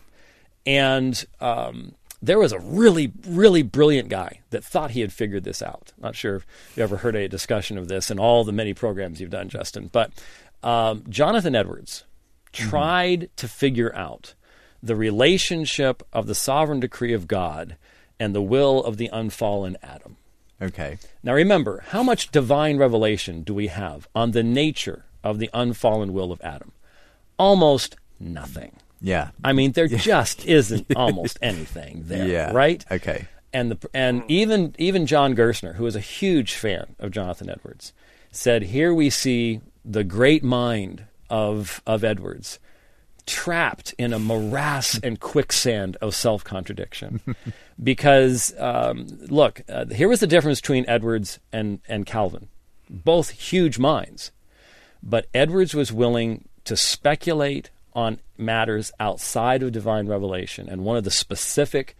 And um, there was a really, really brilliant guy that thought he had figured this out. Not sure if you ever heard a discussion of this in all the many programs you've done, Justin. But um, Jonathan Edwards tried mm-hmm. to figure out the relationship of the sovereign decree of God and the will of the unfallen Adam. Okay. Now remember, how much divine revelation do we have on the nature of the unfallen will of Adam? Almost nothing. Yeah. I mean, there just isn't almost anything there, yeah. right? Okay. And the and even even John Gerstner, who is a huge fan of Jonathan Edwards, said, here we see the great mind of of Edwards trapped in a morass and quicksand of self-contradiction. Because, um, look, uh, here was the difference between Edwards and, and Calvin. Both huge minds. But Edwards was willing to speculate on matters outside of divine revelation. And one of the specific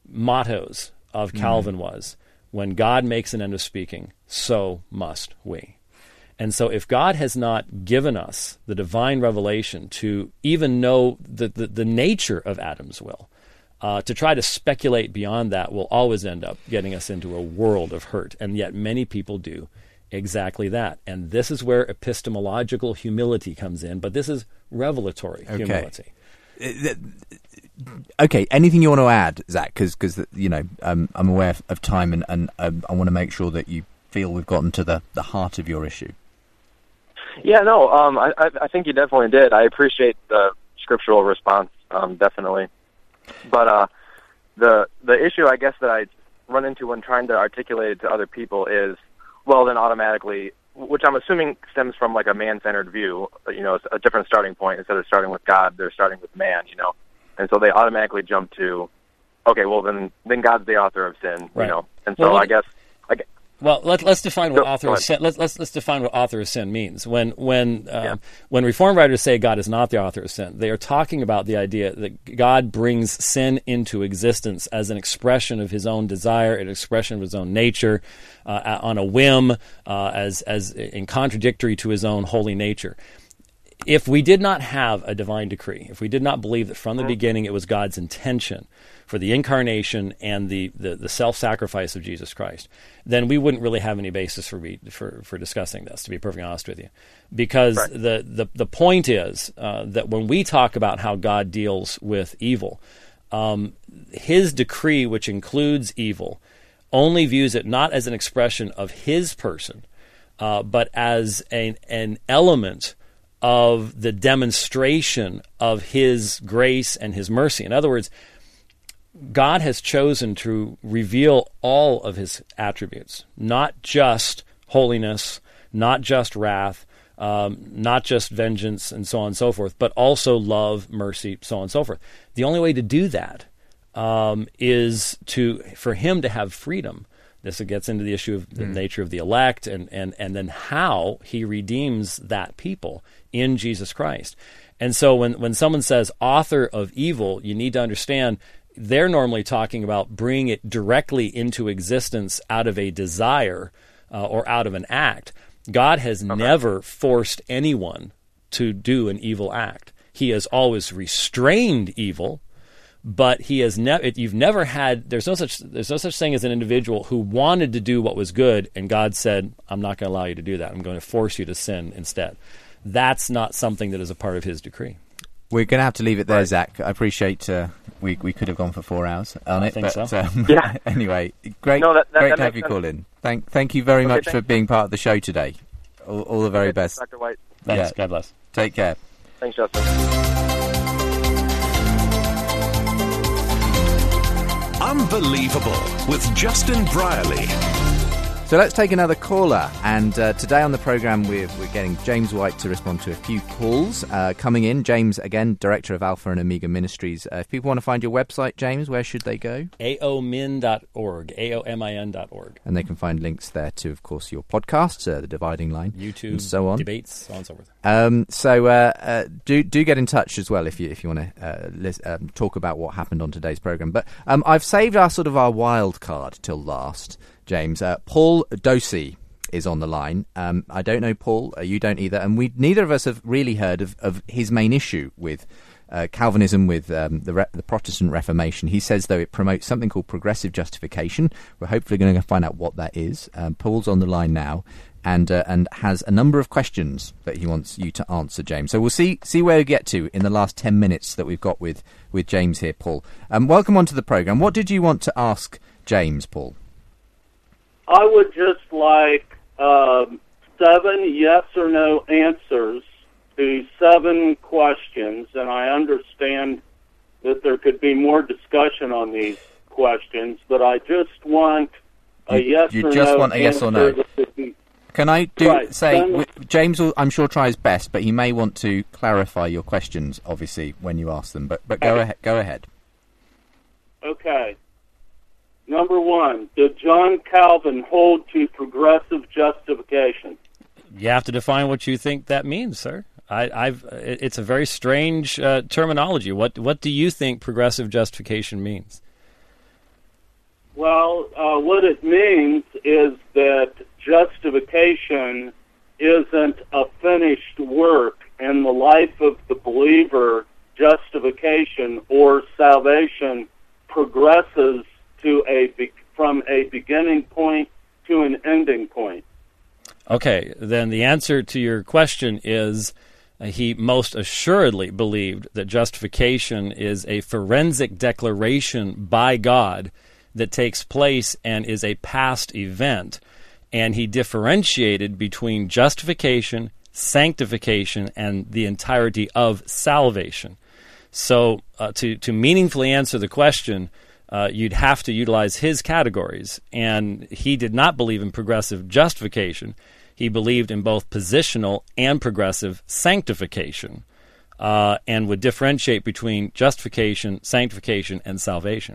mottos of Calvin mm. was, when God makes an end of speaking, so must we. And so if God has not given us the divine revelation to even know the, the, the nature of Adam's will, Uh, to try to speculate beyond that will always end up getting us into a world of hurt, and yet many people do exactly that. And this is where epistemological humility comes in, but this is revelatory okay. humility. Okay, anything you want to add, Zach? Because, you know, um, I'm aware of time, and, and um, I want to make sure that you feel we've gotten to the, the heart of your issue. Yeah, no, um, I, I think you definitely did. I appreciate the scriptural response, um, definitely. But uh, the the issue, I guess, that I run into when trying to articulate it to other people is, well, then automatically, which I'm assuming stems from like a man-centered view, you know, a different starting point. Instead of starting with God, they're starting with man, you know. And so they automatically jump to, okay, well, then then God's the author of sin, right. you know. And so well, I guess... I guess Well, let, let's define what Go, author go of sin. Let's, let's let's define what author of sin means. When when um, yeah. when Reformed writers say God is not the author of sin, they are talking about the idea that God brings sin into existence as an expression of His own desire, an expression of His own nature, uh, on a whim, uh, as as in contradictory to His own holy nature. If we did not have a divine decree, if we did not believe that from the beginning it was God's intention for the incarnation and the, the, the self-sacrifice of Jesus Christ, then we wouldn't really have any basis for be, for, for discussing this, to be perfectly honest with you. Because right. the, the, the point is uh, that when we talk about how God deals with evil, um, His decree, which includes evil, only views it not as an expression of His person, uh, but as a, an element of the demonstration of His grace and His mercy. In other words, God has chosen to reveal all of His attributes, not just holiness, not just wrath, um, not just vengeance, and so on and so forth, but also love, mercy, so on and so forth. The only way to do that um, is to for Him to have freedom. This gets into the issue of the mm. nature of the elect, and, and, and then how He redeems that people in Jesus Christ. And so when, when someone says author of evil, you need to understand they're normally talking about bringing it directly into existence out of a desire uh, or out of an act. God has okay. never forced anyone to do an evil act. He has always restrained evil, but he has never. You've never had. There's no such. There's no such thing as an individual who wanted to do what was good, and God said, "I'm not going to allow you to do that. I'm going to force you to sin instead." That's not something that is a part of His decree. We're going to have to leave it there, right. Zach. I appreciate uh, we we could have gone for four hours on I it. think but, so. Um, yeah. Anyway, great, no, that, that, great that to have you sense. call in. Thank, thank you very okay, much for you. being part of the show today. All, all the very okay, best. Doctor White. Thanks. Yeah. God bless. Take care. Thanks, Justin. Unbelievable with Justin Brierley. So let's take another caller, and uh, today on the programme we're, we're getting James White to respond to a few calls uh, coming in. James, again, Director of Alpha and Omega Ministries. Uh, if people want to find your website, James, where should they go? A O M I N dot org, A O M I N dot org. And they can find links there to, of course, your podcasts, uh, The Dividing Line, YouTube, and so on. debates, so on and so forth. Um, so uh, uh, do do get in touch as well if you if you want to uh, list, um, talk about what happened on today's programme. But um, I've saved our sort of our wild card till last. James, uh, Paul Dosey is on the line. Um, I don't know Paul, uh, you don't either, and we neither of us have really heard of, of his main issue with uh, Calvinism, with um, the, Re- the Protestant Reformation. He says, though, it promotes something called progressive justification. We're hopefully going to find out what that is. Um, Paul's on the line now, and uh, and has a number of questions that he wants you to answer, James. So we'll see see where we get to in the last ten minutes that we've got with, with James here, Paul. Um, welcome onto the programme. What did you want to ask James, Paul? I would just like um, seven yes or no answers to seven questions, and I understand that there could be more discussion on these questions, but I just want a you, yes you or no. You just want a yes or no. Be, Can I do right, say, then, w- James will, I'm sure, try his best, but he may want to clarify your questions, obviously, when you ask them. But, but go, okay. ahead, go ahead. Okay. Number one, did John Calvin hold to progressive justification? You have to define what you think that means, sir. I, I've. It's a very strange uh, terminology. What What do you think progressive justification means? Well, uh, what it means is that justification isn't a finished work in the life of the believer. Justification or salvation progresses to a be- from a beginning point to an ending point? Okay, then the answer to your question is uh, he most assuredly believed that justification is a forensic declaration by God that takes place and is a past event. And he differentiated between justification, sanctification, and the entirety of salvation. So uh, to, to meaningfully answer the question, uh, you'd have to utilize his categories. And he did not believe in progressive justification. He believed in both positional and progressive sanctification, uh, and would differentiate between justification, sanctification, and salvation.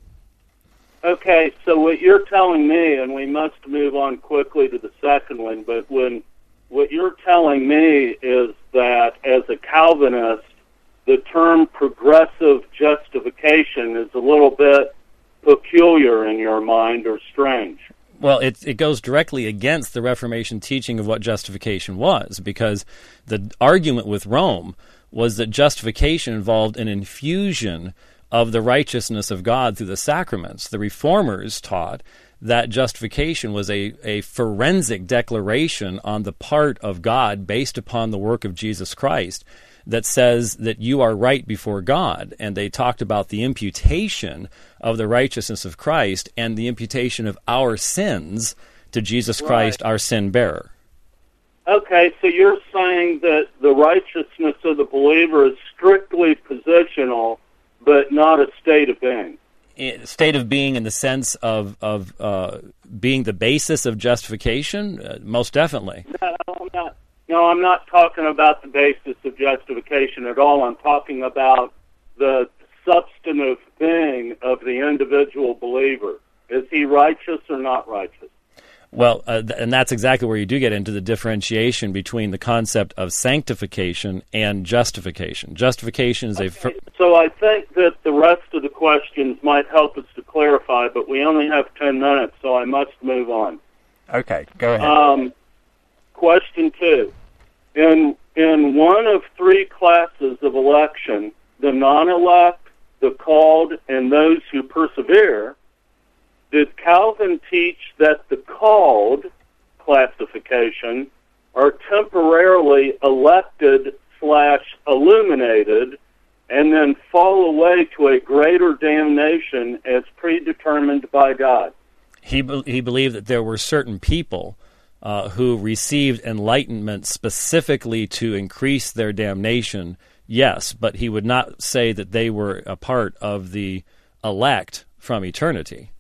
Okay, so what you're telling me, and we must move on quickly to the second one, but when what you're telling me is that as a Calvinist, the term progressive justification is a little bit peculiar in your mind or strange. Well, it it goes directly against the Reformation teaching of what justification was, because the argument with Rome was that justification involved an infusion of the righteousness of God through the sacraments. The Reformers taught that justification was a, a forensic declaration on the part of God based upon the work of Jesus Christ that says that you are right before God. And they talked about the imputation of the righteousness of Christ and the imputation of our sins to Jesus Christ, right, our sin bearer. Okay, so you're saying that the righteousness of the believer is strictly positional, but not a state of being. State of being in the sense of of uh, being the basis of justification? Uh, most definitely. No, I'm not. No, I'm not talking about the basis of justification at all. I'm talking about the substantive being of the individual believer. Is he righteous or not righteous? Well, uh, th- and that's exactly where you do get into the differentiation between the concept of sanctification and justification. Justification is a... Fr- okay, so I think that the rest of the questions might help us to clarify, but we only have ten minutes, so I must move on. Okay, go ahead. Um, question two. In, in one of three classes of election, the non-elect, the called, and those who persevere, did Calvin teach that the called classification are temporarily elected slash illuminated and then fall away to a greater damnation as predetermined by God? He be- he believed that there were certain people uh, who received enlightenment specifically to increase their damnation, yes, but he would not say that they were a part of the elect from eternity.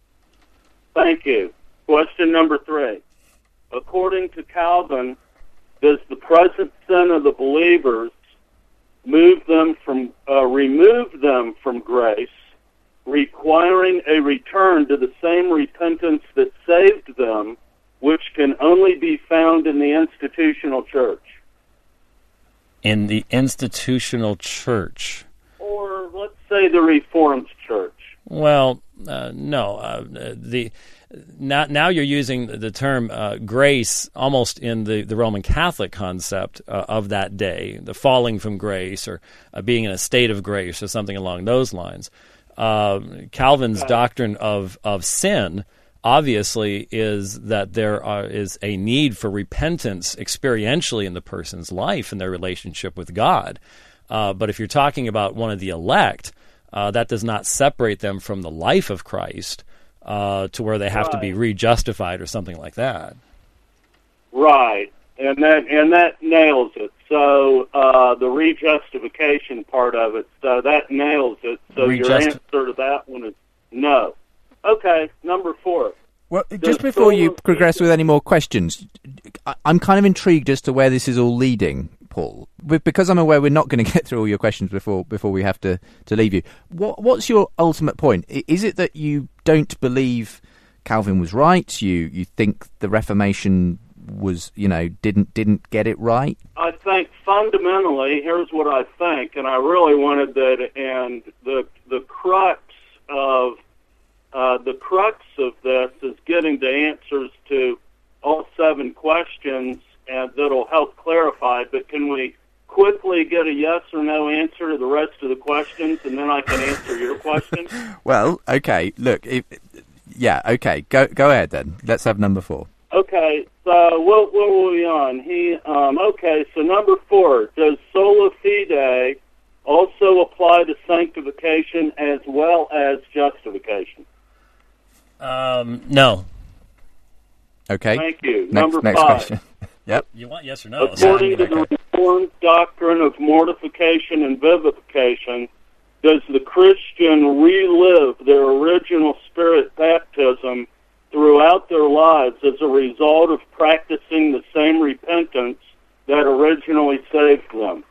Thank you. Question number three. According to Calvin, does the present sin of the believers move them from, uh, remove them from grace, requiring a return to the same repentance that saved them, which can only be found in the institutional church? In the institutional church? Or let's say the Reformed church. Well, uh, no. Uh, the now, now you're using the term uh, grace almost in the, the Roman Catholic concept uh, of that day, the falling from grace or uh, being in a state of grace or something along those lines. Uh, Calvin's right. doctrine of, of sin obviously is that there are, is a need for repentance experientially in the person's life and their relationship with God. Uh, but if you're talking about one of the elect, Uh, that does not separate them from the life of Christ uh, to where they have right. to be rejustified or something like that. Right, and that and that nails it. So uh, the rejustification part of it, so that nails it. So Rejust- your answer to that one is no. Okay, number four. Well, just before you progress with any more questions, I'm kind of intrigued as to where this is all leading, Paul. Because I'm aware we're not going to get through all your questions before before we have to, to leave you. What What's your ultimate point? Is it that you don't believe Calvin was right? You you think the Reformation was, you know, didn't didn't get it right? I think fundamentally, here's what I think, and I really wanted that, and the the crux of uh, the crux of this is getting the answers to all seven questions, and that'll help clarify. But can we quickly get a yes or no answer to the rest of the questions, and then I can answer your question? Well, okay. Look, if, yeah, okay. Go go ahead then. Let's have number four. Okay, so what, what were we on? He um, okay, so number four, does sola fide also apply to sanctification as well as justification? Um, no. Okay. Thank you. Next, number next five. question. Yep. You want yes or no? According to the Reformed doctrine of mortification and vivification, does the Christian relive their original spirit baptism throughout their lives as a result of practicing the same repentance that originally saved them?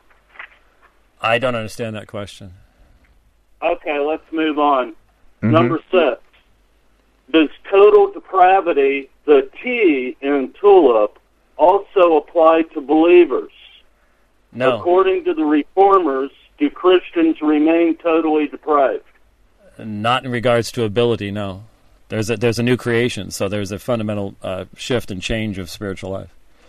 I don't understand that question. Okay, let's move on. Mm-hmm. Number six. Does total depravity, the T in tulip, also apply to believers? No. According to the Reformers, do Christians remain totally depraved? Not in regards to ability, no. There's a, there's a new creation, so there's a fundamental uh, shift and change of spiritual life.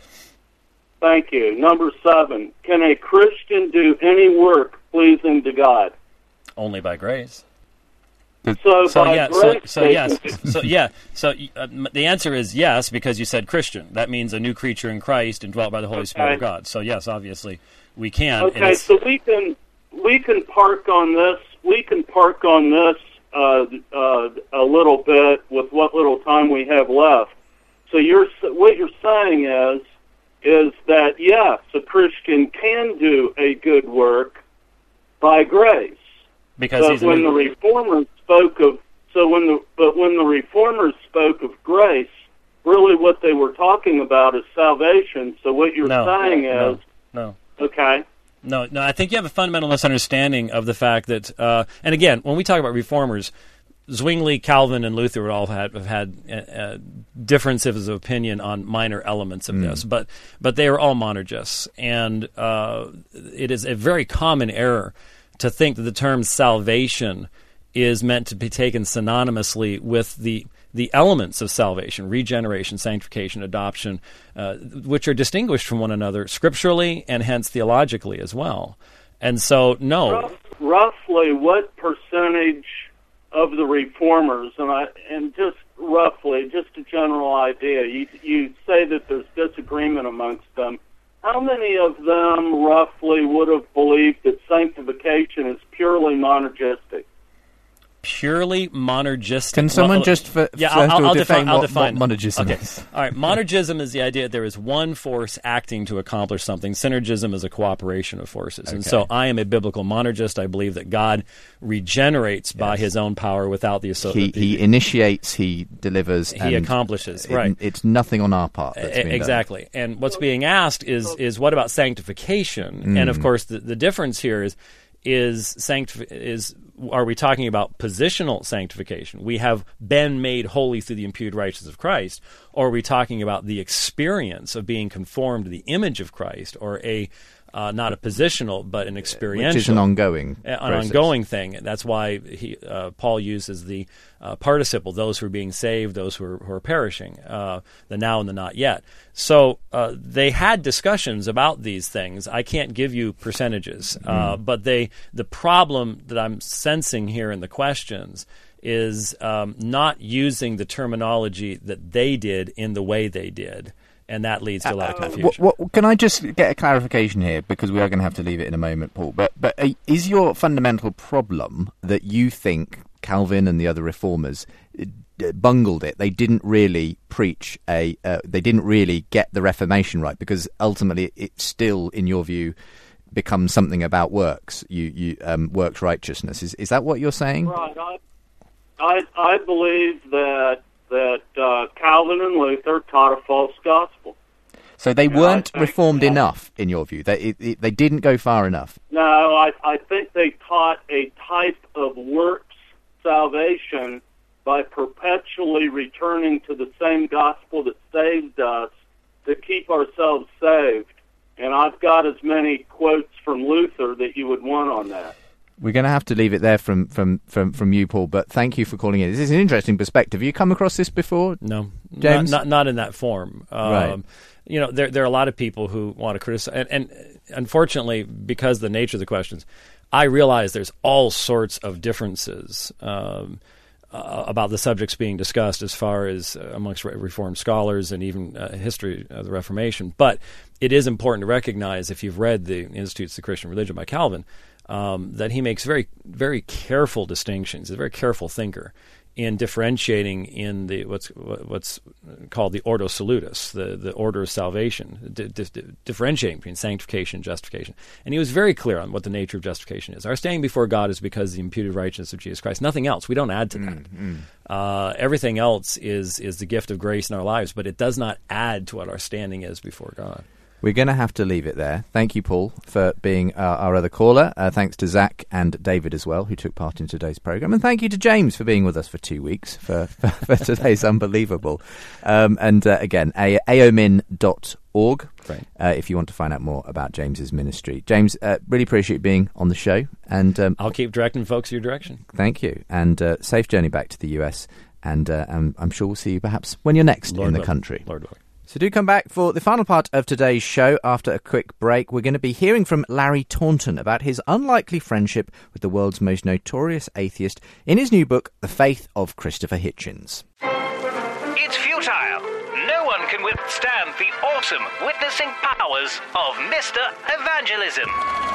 Thank you. Number seven. Can a Christian do any work pleasing to God? Only by grace. So, So by yeah, so, grace, so they yes, can- so yeah, so uh, the answer is yes because you said Christian. That means a new creature in Christ and dwelt by the Holy Spirit of Okay. God. So yes, obviously we can. and Okay, it's- so we can we can park on this. We can park on this uh, uh, a little bit with what little time we have left. So you're what you're saying is is that yes, a Christian can do a good work by grace. because But he's a when new, the Reformers spoke of so when the but when the Reformers spoke of grace, really what they were talking about is salvation. So what you're no, saying no, is no. okay. No, no, I think you have a fundamental misunderstanding of the fact that, uh, and again, when we talk about reformers, Zwingli, Calvin, and Luther all had, have had uh, differences of opinion on minor elements of mm. this, but but they are all monergists, and uh, it is a very common error to think that the term salvation is meant to be taken synonymously with the the elements of salvation, regeneration, sanctification, adoption, uh, which are distinguished from one another scripturally and hence theologically as well. And so, no. Rough, roughly, what percentage of the reformers, and I, and just roughly, just a general idea, you, you say that there's disagreement amongst them. How many of them roughly would have believed that sanctification is purely monergistic? Purely monergistic. Can someone well, just for, yeah, first I'll, of all I'll define, define, I'll what, define what monergism okay. is? All right, monergism is the idea that there is one force acting to accomplish something. Synergism is a cooperation of forces. Okay. And so I am a biblical monergist. I believe that God regenerates yes. by his own power without the association. He, he initiates, he delivers, he and accomplishes. It, right. It's nothing on our part that's been exactly. done. And what's being asked is is what about sanctification? Mm. And of course, the, the difference here is is sanctif- is are we talking about positional sanctification? We have been made holy through the imputed righteousness of Christ, or are we talking about the experience of being conformed to the image of Christ, or a uh, not a positional but an experiential, which is an ongoing, an process. ongoing thing. That's why he uh, Paul uses the uh, participle: those who are being saved, those who are, who are perishing, uh, the now and the not yet. So uh, they had discussions about these things. I can't give you percentages, mm. uh, but they the problem that I'm sensing here in the questions is um, not using the terminology that they did in the way they did. And that leads to a lot of confusion. Uh, what, what, can I just get a clarification here, because we are going to have to leave it in a moment, Paul. But but uh, is your fundamental problem that you think Calvin and the other reformers uh, bungled it? They didn't really preach a. Uh, they didn't really get the Reformation right, because ultimately it still, in your view, becomes something about works. You you um, works righteousness. Is is that what you're saying? Right. I I, I believe that. that uh, Calvin and Luther taught a false gospel. So they and weren't think, reformed uh, enough, in your view? They it, it, they didn't go far enough? No, I, I think they taught a type of works salvation by perpetually returning to the same gospel that saved us to keep ourselves saved. And I've got as many quotes from Luther that you would want on that. We're going to have to leave it there from, from, from, from you, Paul, but thank you for calling in. This is an interesting perspective. Have you come across this before? No, James? Not, not, not in that form. Um, right. You know, there, there are a lot of people who want to criticize, and, and unfortunately, because of the nature of the questions, I realize there's all sorts of differences um, uh, about the subjects being discussed as far as uh, amongst Reformed scholars and even uh, history of the Reformation. But it is important to recognize, if you've read the Institutes of the Christian Religion by Calvin, um, that he makes very, very careful distinctions. He's a very careful thinker in differentiating in the what's what's called the Ordo Salutis, the, the order of salvation, di- di- differentiating between sanctification and justification. And he was very clear on what the nature of justification is. Our standing before God is because of the imputed righteousness of Jesus Christ. Nothing else. We don't add to that. Mm-hmm. Uh, everything else is is the gift of grace in our lives, but it does not add to what our standing is before God. We're going to have to leave it there. Thank you, Paul, for being uh, our other caller. Uh, thanks to Zach and David as well, who took part in today's programme. And thank you to James for being with us for two weeks for, for, for today's Unbelievable. Um, and uh, again, a- aomin dot org right. uh, if you want to find out more about James's ministry. James, uh, really appreciate you being on the show. And um, I'll keep directing folks your direction. Thank you. And uh, safe journey back to the U S. And uh, I'm, I'm sure we'll see you perhaps when you're next Lord in the Lord. country. Lord, Lord. So do come back for the final part of today's show. After a quick break, we're going to be hearing from Larry Taunton about his unlikely friendship with the world's most notorious atheist in his new book, The Faith of Christopher Hitchens. It's futile. No one can withstand the awesome witnessing powers of Mister Evangelism.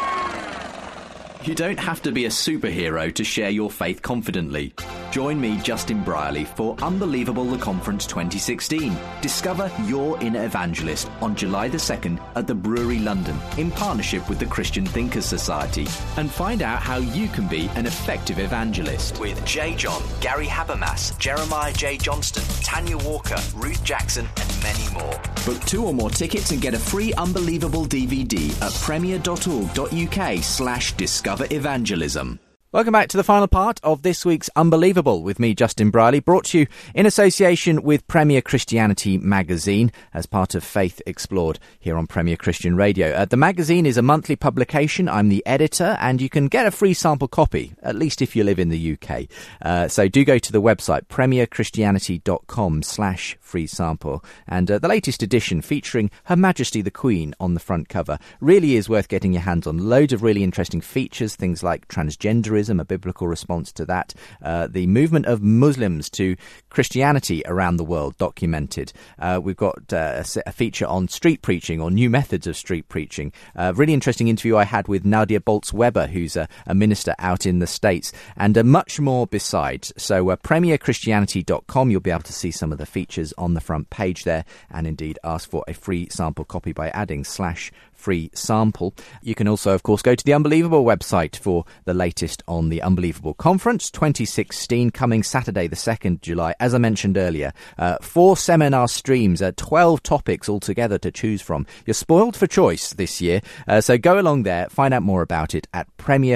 You don't have to be a superhero to share your faith confidently. Join me, Justin Brierley, for Unbelievable the Conference twenty sixteen. Discover your inner evangelist on July the second at the Brewery London in partnership with the Christian Thinkers Society. And find out how you can be an effective evangelist. With Jay John, Gary Habermas, Jeremiah J. Johnston, Tanya Walker, Ruth Jackson and many more. Book two or more tickets and get a free Unbelievable D V D at premier.org.uk slash discover evangelism. Welcome back to the final part of this week's Unbelievable with me, Justin Brierley, brought to you in association with Premier Christianity magazine as part of Faith Explored here on Premier Christian Radio. Uh, the magazine is a monthly publication. I'm the editor, and you can get a free sample copy, at least if you live in the U K. Uh, so do go to the website, premierchristianity.com slash free sample. And uh, the latest edition featuring Her Majesty the Queen on the front cover really is worth getting your hands on. Loads of really interesting features, things like transgenderism, a biblical response to that, uh, the movement of Muslims to Christianity around the world documented. Uh, we've got uh, a, a feature on street preaching or new methods of street preaching. A really interesting interview I had with Nadia Boltz-Weber, who's a, a minister out in the States, and uh, much more besides. So uh, premier christianity dot com, you'll be able to see some of the features on the front page there, and indeed ask for a free sample copy by adding slash free sample. You can also, of course, go to the Unbelievable website for the latest on the Unbelievable Conference twenty sixteen, coming Saturday the second of July. As I mentioned earlier, uh, four seminar streams, uh, twelve topics altogether to choose from. You're spoiled for choice this year, uh, so go along there, find out more about it at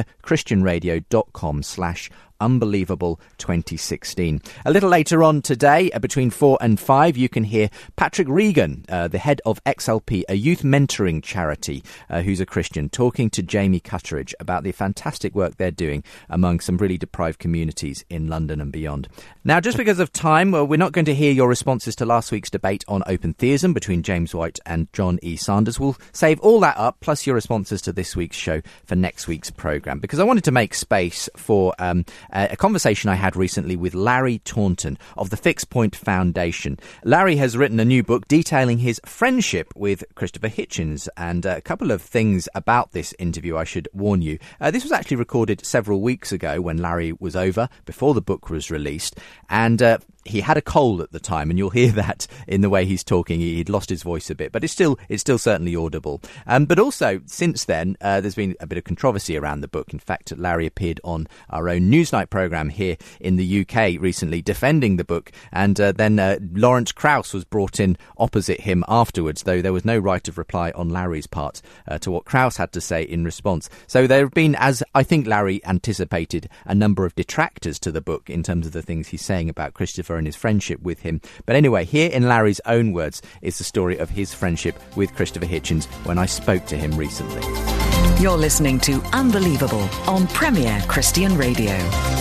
premierchristianradio.com slash Unbelievable twenty sixteen. A little later on today, uh, between four and five, you can hear Patrick Regan, uh, the head of X L P, a youth mentoring charity, uh, who's a Christian, talking to Jamie Cutteridge about the fantastic work they're doing among some really deprived communities in London and beyond. Now, just because of time, well, we're not going to hear your responses to last week's debate on open theism between James White and John E. Sanders. We'll save all that up, plus your responses to this week's show, for next week's programme, because I wanted to make space for um, a conversation I had recently with Larry Taunton of the Fixed Point Foundation. Larry has written a new book detailing his friendship with Christopher Hitchens, and a couple of things about this interview I should warn you. Uh, this was actually recorded several weeks ago when Larry was over, before the book was released, and uh, he had a cold at the time, and you'll hear that in the way he's talking. He'd lost his voice a bit, but it's still it's still certainly audible. Um, but also, since then, uh, there's been a bit of controversy around the book. In fact, Larry appeared on our own Newsnight programme here in the U K recently, defending the book, and uh, then uh, Lawrence Krauss was brought in opposite him afterwards, though there was no right of reply on Larry's part uh, to what Krauss had to say in response. So there have been, as I think Larry anticipated, a number of detractors to the book in terms of the things he's saying about Christopher and his friendship with him. But anyway, here in Larry's own words is the story of his friendship with Christopher Hitchens when I spoke to him recently. You're listening to Unbelievable on Premier Christian Radio.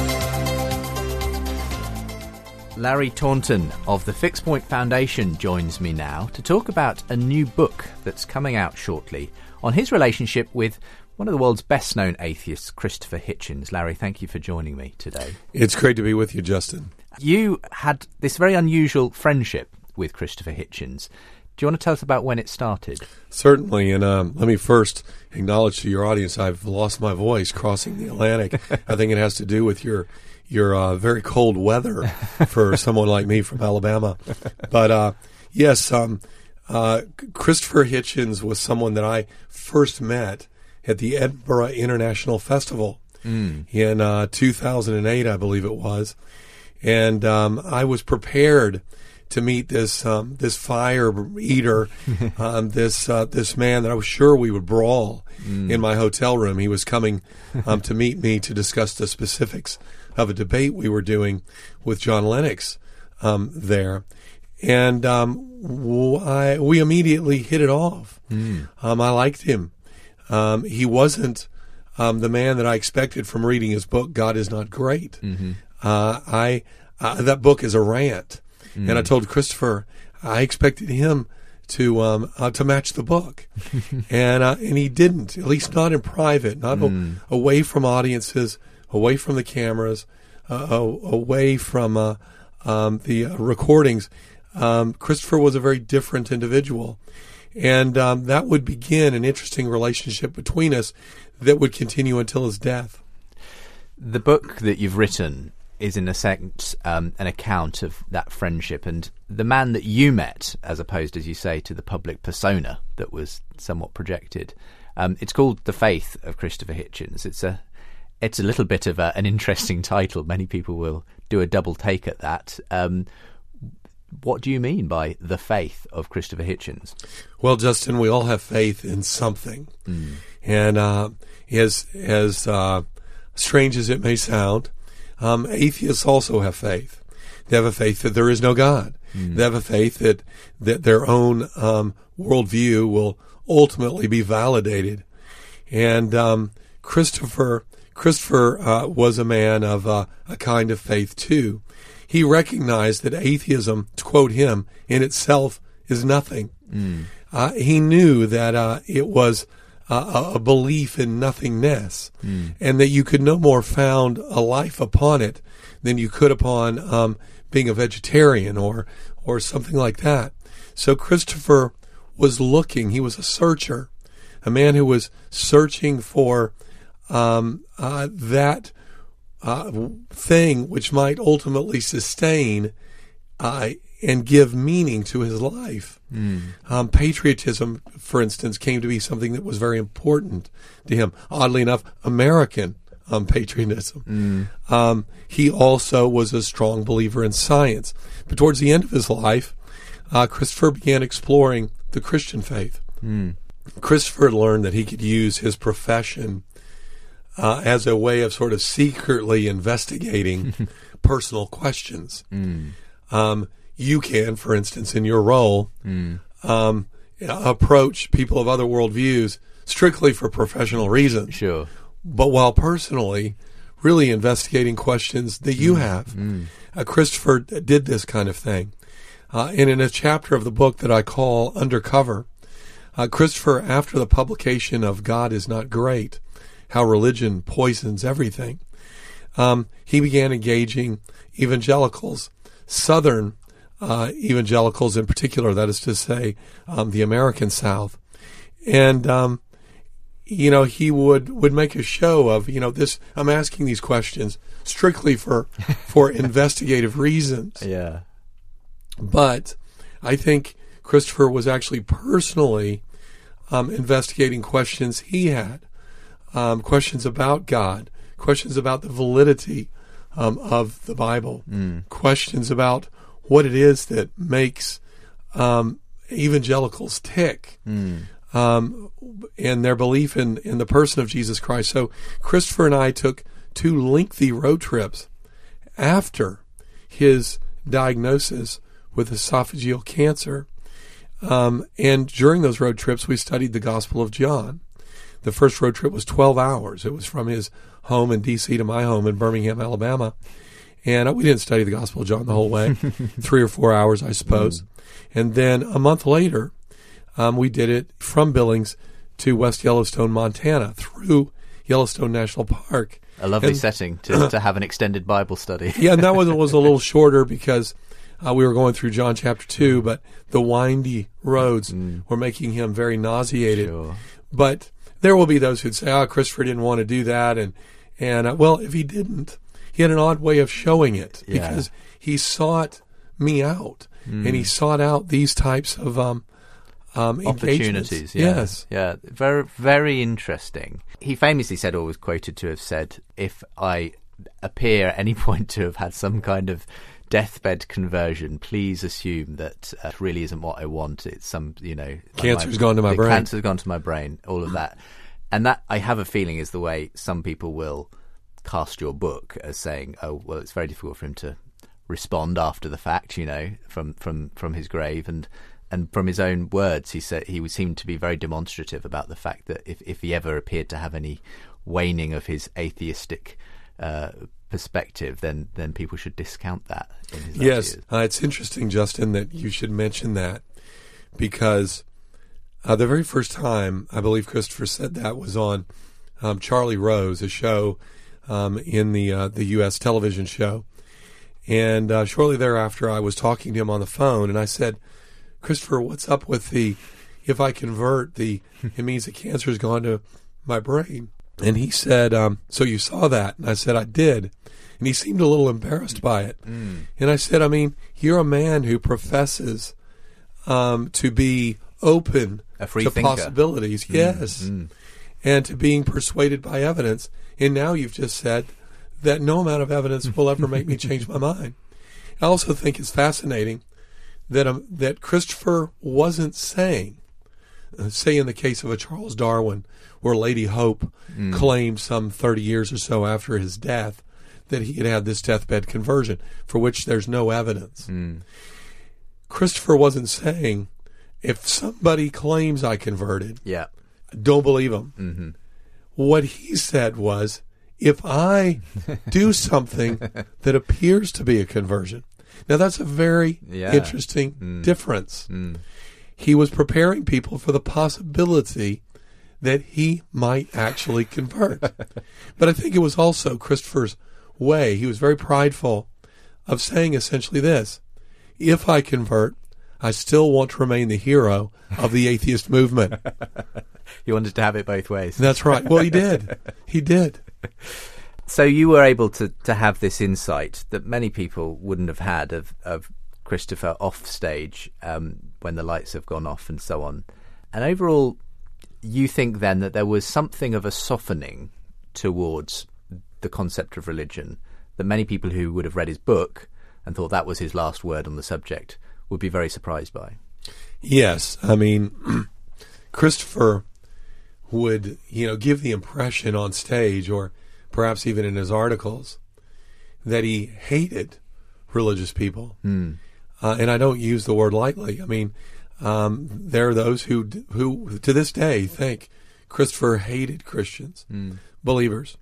Larry Taunton of the Fixed Point Foundation joins me now to talk about a new book that's coming out shortly on his relationship with one of the world's best-known atheists, Christopher Hitchens. Larry, thank you for joining me today. It's great to be with you, Justin. You had this very unusual friendship with Christopher Hitchens. Do you want to tell us about when it started? Certainly, and um, let me first acknowledge to your audience I've lost my voice crossing the Atlantic. I think it has to do with your your uh, very cold weather for someone like me from Alabama. But uh, yes, um, uh, Christopher Hitchens was someone that I first met at the Edinburgh International Festival mm. in uh, two thousand eight, I believe it was. And um, I was prepared to meet this um, this fire eater, um, this uh, this man that I was sure we would brawl mm. in my hotel room. He was coming um, to meet me to discuss the specifics of a debate we were doing with John Lennox um, there. And um, w- I, we immediately hit it off. Mm. Um, I liked him. Um, he wasn't um, the man that I expected from reading his book, God is Not Great. Mm-hmm. Uh, I uh, that book is a rant, mm. and I told Christopher I expected him to um, uh, to match the book, and uh, and he didn't. At least not in private, not mm. a, away from audiences, away from the cameras, uh, away from uh, um, the uh, recordings. Um, Christopher was a very different individual. And um, that would begin an interesting relationship between us that would continue until his death. The book that you've written is, in a sense, um, an account of that friendship and the man that you met, as opposed, as you say, to the public persona that was somewhat projected. Um, it's called The Faith of Christopher Hitchens. It's a, it's a little bit of a, an interesting title. Many people will do a double take at that. Um, What do you mean by the faith of Christopher Hitchens? Well, Justin, we all have faith in something. Mm. And uh, as as uh, strange as it may sound, um, atheists also have faith. They have a faith that there is no God. Mm. They have a faith that, that their own um, worldview will ultimately be validated. And um, Christopher Christopher uh, was a man of uh, a kind of faith, too. He recognized that atheism, to quote him, in itself is nothing. Mm. Uh, he knew that uh, it was uh, a belief in nothingness, mm. and that you could no more found a life upon it than you could upon um, being a vegetarian or or something like that. So Christopher was looking. He was a searcher, a man who was searching for um, uh, that Uh, thing which might ultimately sustain uh, and give meaning to his life. Mm. Um, patriotism, for instance, came to be something that was very important to him. Oddly enough, American um, patriotism. Mm. Um, he also was a strong believer in science. But towards the end of his life, uh, Christopher began exploring the Christian faith. Mm. Christopher learned that he could use his profession Uh, as a way of sort of secretly investigating personal questions. Mm. Um, you can, for instance, in your role, mm. um, approach people of other worldviews strictly for professional reasons. Sure. But while personally really investigating questions that you mm. have. Mm. Uh, Christopher did this kind of thing. Uh, and in a chapter of the book that I call Undercover, uh, Christopher, after the publication of God is Not Great, How Religion Poisons Everything, um, he began engaging evangelicals, Southern uh, evangelicals in particular, that is to say, um, the American South. And, um, you know, he would, would make a show of, you know, this, I'm asking these questions strictly for, for investigative reasons. Yeah. But I think Christopher was actually personally um, investigating questions he had. Um, questions about God, questions about the validity um, of the Bible, mm. questions about what it is that makes um, evangelicals tick, mm. um, and their belief in, in the person of Jesus Christ. So Christopher and I took two lengthy road trips after his diagnosis with esophageal cancer, um, and during those road trips we studied the Gospel of John. the first road trip was twelve hours. It was from his home in D C to my home in Birmingham, Alabama. And uh, we didn't study the Gospel of John the whole way, three or four hours, I suppose. Mm. And then a month later, um, we did it from Billings to West Yellowstone, Montana, through Yellowstone National Park. A lovely and, setting to, to have an extended Bible study. Yeah, and that one was a little shorter because uh, we were going through John chapter two, but the windy roads mm. were making him very nauseated. Sure. But there will be those who'd say, oh, Christopher didn't want to do that. And, and uh, well, if he didn't, he had an odd way of showing it yeah. because he sought me out mm. and he sought out these types of um, um, opportunities. Yeah. Yes. Yeah. Very, very interesting. He famously said, or was quoted to have said, if I appear at any point to have had some kind of deathbed conversion, please assume that uh, it really isn't what I want. It's some, you know... Cancer's gone to my brain. Cancer's gone to my brain, all of that. And that, I have a feeling, is the way some people will cast your book as saying, oh, well, it's very difficult for him to respond after the fact, you know, from, from, from his grave. And and from his own words, he said he would seem to be very demonstrative about the fact that if, if he ever appeared to have any waning of his atheistic uh, perspective, then then people should discount that in his yes, uh, it's interesting, Justin, that you should mention that, because uh, the very first time I believe Christopher said that was on um, Charlie Rose, a show um, in the uh, the U S television show, and uh, shortly thereafter I was talking to him on the phone, and I said, Christopher, what's up with the, if I convert, the, it means the cancer's gone to my brain. And he said, um, so you saw that? And I said, I did. And he seemed a little embarrassed by it. Mm. And I said, I mean, you're a man who professes um, to be open a free to thinker. possibilities. Mm. Yes. Mm. And to being persuaded by evidence. And now you've just said that no amount of evidence will ever make me change my mind. I also think it's fascinating that um, that Christopher wasn't saying, uh, say in the case of a Charles Darwin, where Lady Hope mm. claimed some thirty years or so after his death that he had had this deathbed conversion, for which there's no evidence. Mm. Christopher wasn't saying, if somebody claims I converted, yeah. don't believe them. Mm-hmm. What he said was, if I do something that appears to be a conversion. Now, that's a very yeah. interesting mm. difference. Mm. He was preparing people for the possibility that he might actually convert. But I think it was also Christopher's way. He was very prideful of saying essentially this: if I convert, I still want to remain the hero of the atheist movement. He wanted to have it both ways. That's right. Well, he did. He did. So you were able to, to have this insight that many people wouldn't have had of, of Christopher off stage um, when the lights have gone off and so on. And overall, you think then that there was something of a softening towards the concept of religion, that many people who would have read his book and thought that was his last word on the subject would be very surprised by. Yes. I mean, Christopher would, you know, give the impression on stage, or perhaps even in his articles, that he hated religious people. Mm. Uh, and I don't use the word lightly. I mean, um, there are those who, who to this day think Christopher hated Christians, mm. believers.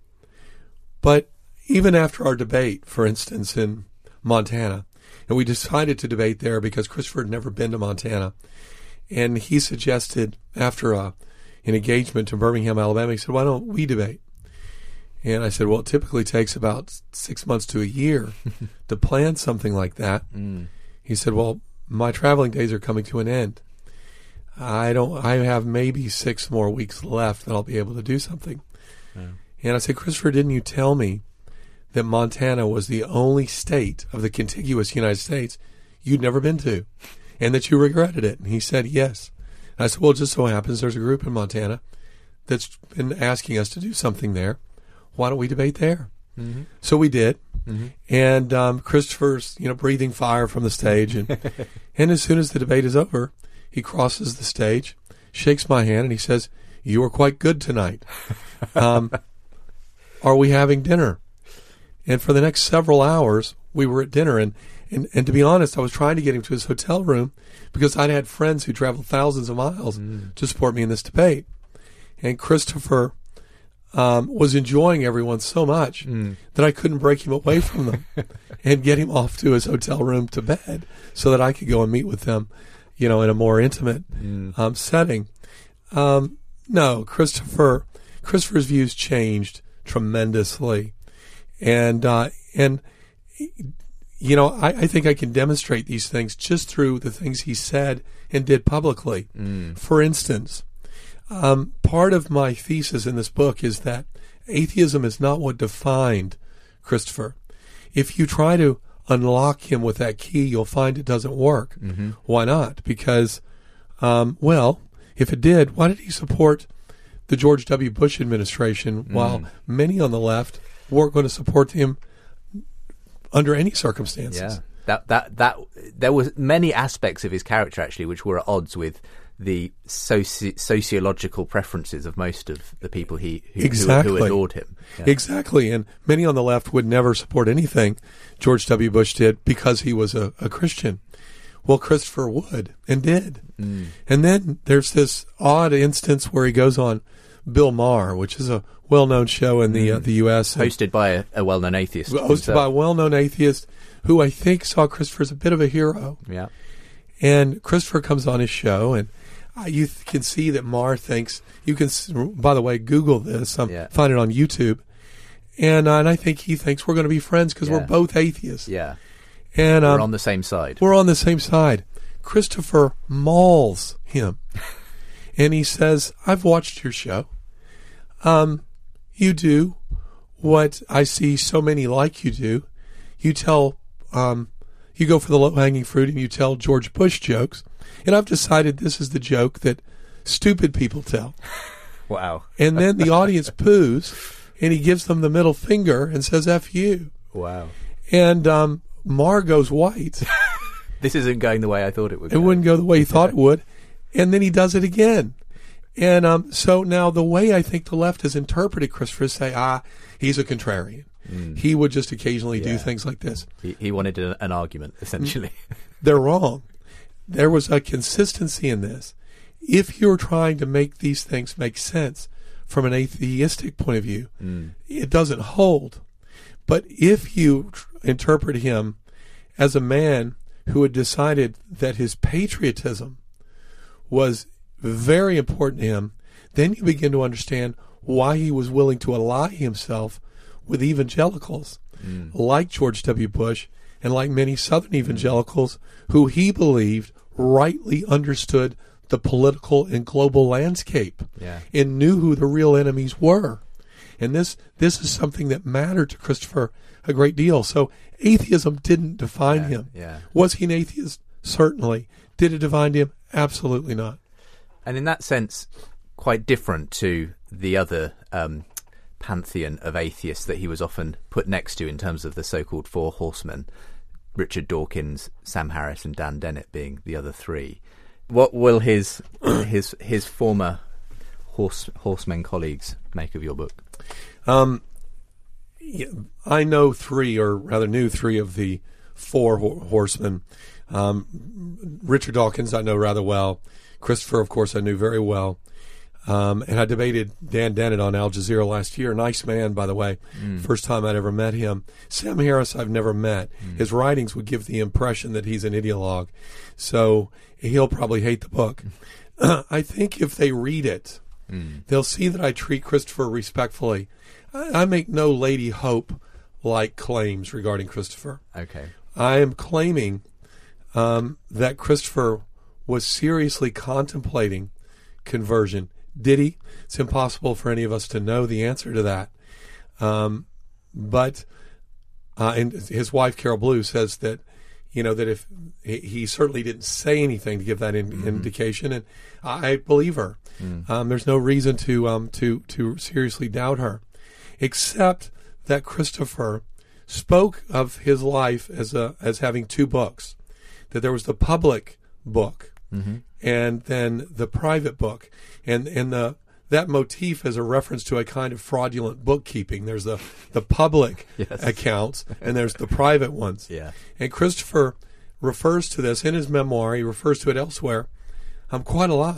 But even after our debate, for instance, in Montana, and we decided to debate there because Christopher had never been to Montana, and he suggested after a, an engagement in Birmingham, Alabama, he said, why don't we debate? And I said, well, it typically takes about six months to a year to plan something like that. Mm. He said, well, my traveling days are coming to an end. I don't. I have maybe six more weeks left that I'll be able to do something. Yeah. And I said, Christopher, didn't you tell me that Montana was the only state of the contiguous United States you'd never been to, and that you regretted it? And he said, yes. And I said, well, it just so happens there's a group in Montana that's been asking us to do something there. Why don't we debate there? Mm-hmm. So we did. Mm-hmm. And um, Christopher's, you know, breathing fire from the stage. And, and as soon as the debate is over, he crosses the stage, shakes my hand, and he says, you were quite good tonight. Um, are we having dinner? And for the next several hours, we were at dinner. And, and, and to be honest, I was trying to get him to his hotel room because I'd had friends who traveled thousands of miles mm. to support me in this debate. and Christopher um, was enjoying everyone so much mm. that I couldn't break him away from them and get him off to his hotel room to bed so that I could go and meet with them, you know, in a more intimate mm. um, setting. Um, no, Christopher, Christopher's views changed tremendously. And, uh, and, you know, I, I think I can demonstrate these things just through the things he said and did publicly. Mm. For instance, um, part of my thesis in this book is that atheism is not what defined Christopher. If you try to unlock him with that key, you'll find it doesn't work. Mm-hmm. Why not? Because, um, well, if it did, why did he support the George W. Bush administration mm. while many on the left weren't going to support him under any circumstances? Yeah, that that that there was many aspects of his character actually which were at odds with the soci- sociological preferences of most of the people he who, exactly. who, who adored him. Yeah. Exactly, and many on the left would never support anything George W. Bush did because he was a, a Christian. Well, Christopher would and did. Mm. And then there's this odd instance where he goes on Bill Maher, which is a well-known show in the mm. uh, the U S Hosted by a, a well-known atheist. Hosted himself. by a well-known atheist who I think saw Christopher as a bit of a hero. Yeah. And Christopher comes on his show, and uh, you th- can see that Maher thinks, you can, by the way, Google this, um, yeah. find it on YouTube, and, uh, and I think he thinks we're going to be friends because yeah. we're both atheists. Yeah. And um, we're on the same side. We're on the same side. Christopher mauls him. And he says, I've watched your show. Um, you do what I see so many like you do. You tell, um, you go for the low-hanging fruit and you tell George Bush jokes. And I've decided this is the joke that stupid people tell. Wow. And then the audience poos, and he gives them the middle finger and says, F you. Wow. And um, Maher goes white. This isn't going the way I thought it would It go. wouldn't go the way he thought it would. And then he does it again. And um, so now the way I think the left has interpreted Christopher is say, ah, he's a contrarian. Mm. He would just occasionally yeah. do things like this. He, he wanted a, an argument, essentially. They're wrong. There was a consistency in this. If you're trying to make these things make sense from an atheistic point of view, mm. it doesn't hold. But if you tr- interpret him as a man who had decided that his patriotism was very important to him, then you begin to understand why he was willing to ally himself with evangelicals mm. like George W. Bush and like many Southern evangelicals mm. who he believed rightly understood the political and global landscape yeah. and knew who the real enemies were. And this this is something that mattered to Christopher a great deal. So atheism didn't define yeah, him. Yeah. Was he an atheist? Certainly. Did it define him? Absolutely not. And in that sense, quite different to the other um, pantheon of atheists that he was often put next to in terms of the so-called four horsemen, Richard Dawkins, Sam Harris and Dan Dennett being the other three. What will his his his former horse horsemen colleagues make of your book? Um, yeah, I know three, or rather knew three of the four ho- horsemen. Um, Richard Dawkins I know rather well. Christopher, of course, I knew very well. Um, and I debated Dan Dennett on Al Jazeera last year. Nice man, by the way. Mm. First time I'd ever met him. Sam Harris I've never met. Mm. His writings would give the impression that he's an ideologue. So he'll probably hate the book. I think if they read it, mm. they'll see that I treat Christopher respectfully. I, I make no Lady Hope-like claims regarding Christopher. Okay. I am claiming um, that Christopher was seriously contemplating conversion. Did he? It's impossible for any of us to know the answer to that. Um, but uh, and his wife, Carol Blue, says that, you know, that if he, he certainly didn't say anything to give that in, mm-hmm. indication, and I believe her. Mm. Um, there's no reason to um, to to seriously doubt her, except that Christopher spoke of his life as a as having two books. That there was the public book. Mm-hmm. And then the private book, and and the that motif is a reference to a kind of fraudulent bookkeeping. There's the the public yes. accounts, and there's the private ones. Yeah. And Christopher refers to this in his memoir. He refers to it elsewhere, um, quite a lot.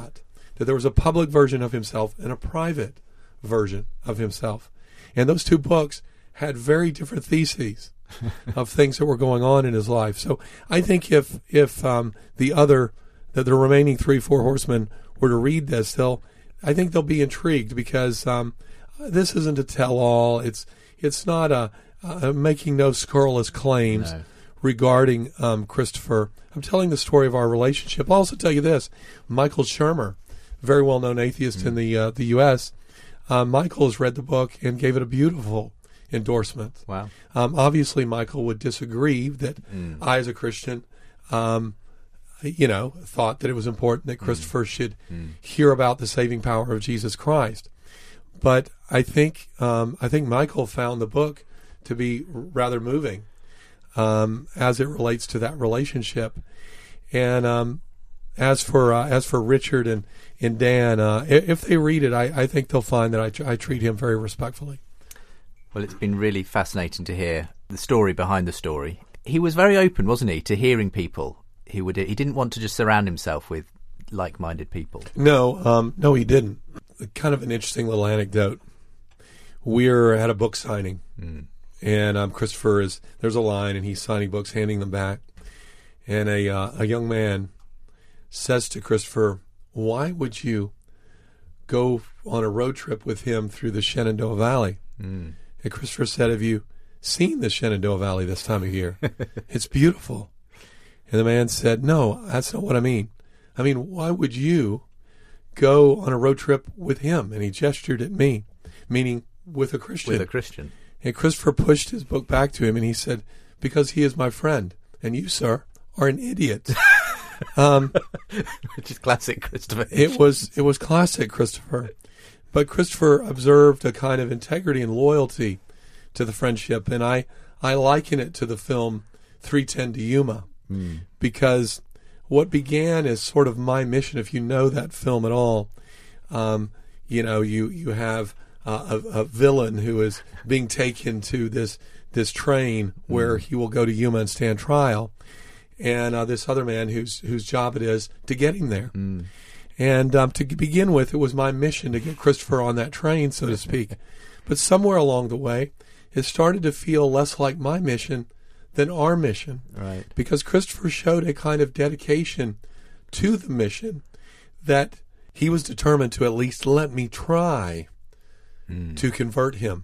that there was a public version of himself and a private version of himself. And those two books had very different theses of things that were going on in his life. So I think if if um, the other, the, the remaining three, four horsemen were to read this, they'll, I think they'll be intrigued because um, this isn't a tell-all. It's it's not a, a making no scurrilous claims no. regarding um, Christopher. I'm telling the story of our relationship. I'll also tell you this: Michael Shermer, very well-known atheist mm. in the uh, the U S, uh, Michael has read the book and gave it a beautiful endorsement. Wow. Um, obviously, Michael would disagree that mm. I, as a Christian, um, you know, thought that it was important that Christopher mm. should mm. hear about the saving power of Jesus Christ. But I think um, I think Michael found the book to be rather moving um, as it relates to that relationship. And um, as for uh, as for Richard and and Dan, uh, if they read it, I, I think they'll find that I, I treat him very respectfully. Well, it's been really fascinating to hear the story behind the story. He was very open, wasn't he, to hearing people. He would. He didn't want to just surround himself with like-minded people. No, um, no, he didn't. Kind of an interesting little anecdote. We're at a book signing, mm. and um, Christopher is. There's a line, and he's signing books, handing them back, and a uh, a young man says to Christopher, "Why would you go on a road trip with him through the Shenandoah Valley?" Mm. And Christopher said, "Have you seen the Shenandoah Valley this time of year? It's beautiful." And the man said, "No, that's not what I mean. I mean, why would you go on a road trip with him?" And he gestured at me, meaning with a Christian. With a Christian. And Christopher pushed his book back to him, and he said, "Because he is my friend, and you, sir, are an idiot." um, Which is classic Christopher. It was it was classic Christopher. But Christopher observed a kind of integrity and loyalty to the friendship, and I, I liken it to the film three ten to Yuma, mm. because what began as sort of my mission, if you know that film at all, um, you know, you, you have uh, a, a villain who is being taken to this this train where mm. he will go to Yuma and stand trial, and uh, this other man whose whose job it is to get him there. Mm. And um, to begin with, it was my mission to get Christopher on that train, so to speak. But somewhere along the way, it started to feel less like my mission than our mission. Right. Because Christopher showed a kind of dedication to the mission that he was determined to at least let me try mm. to convert him.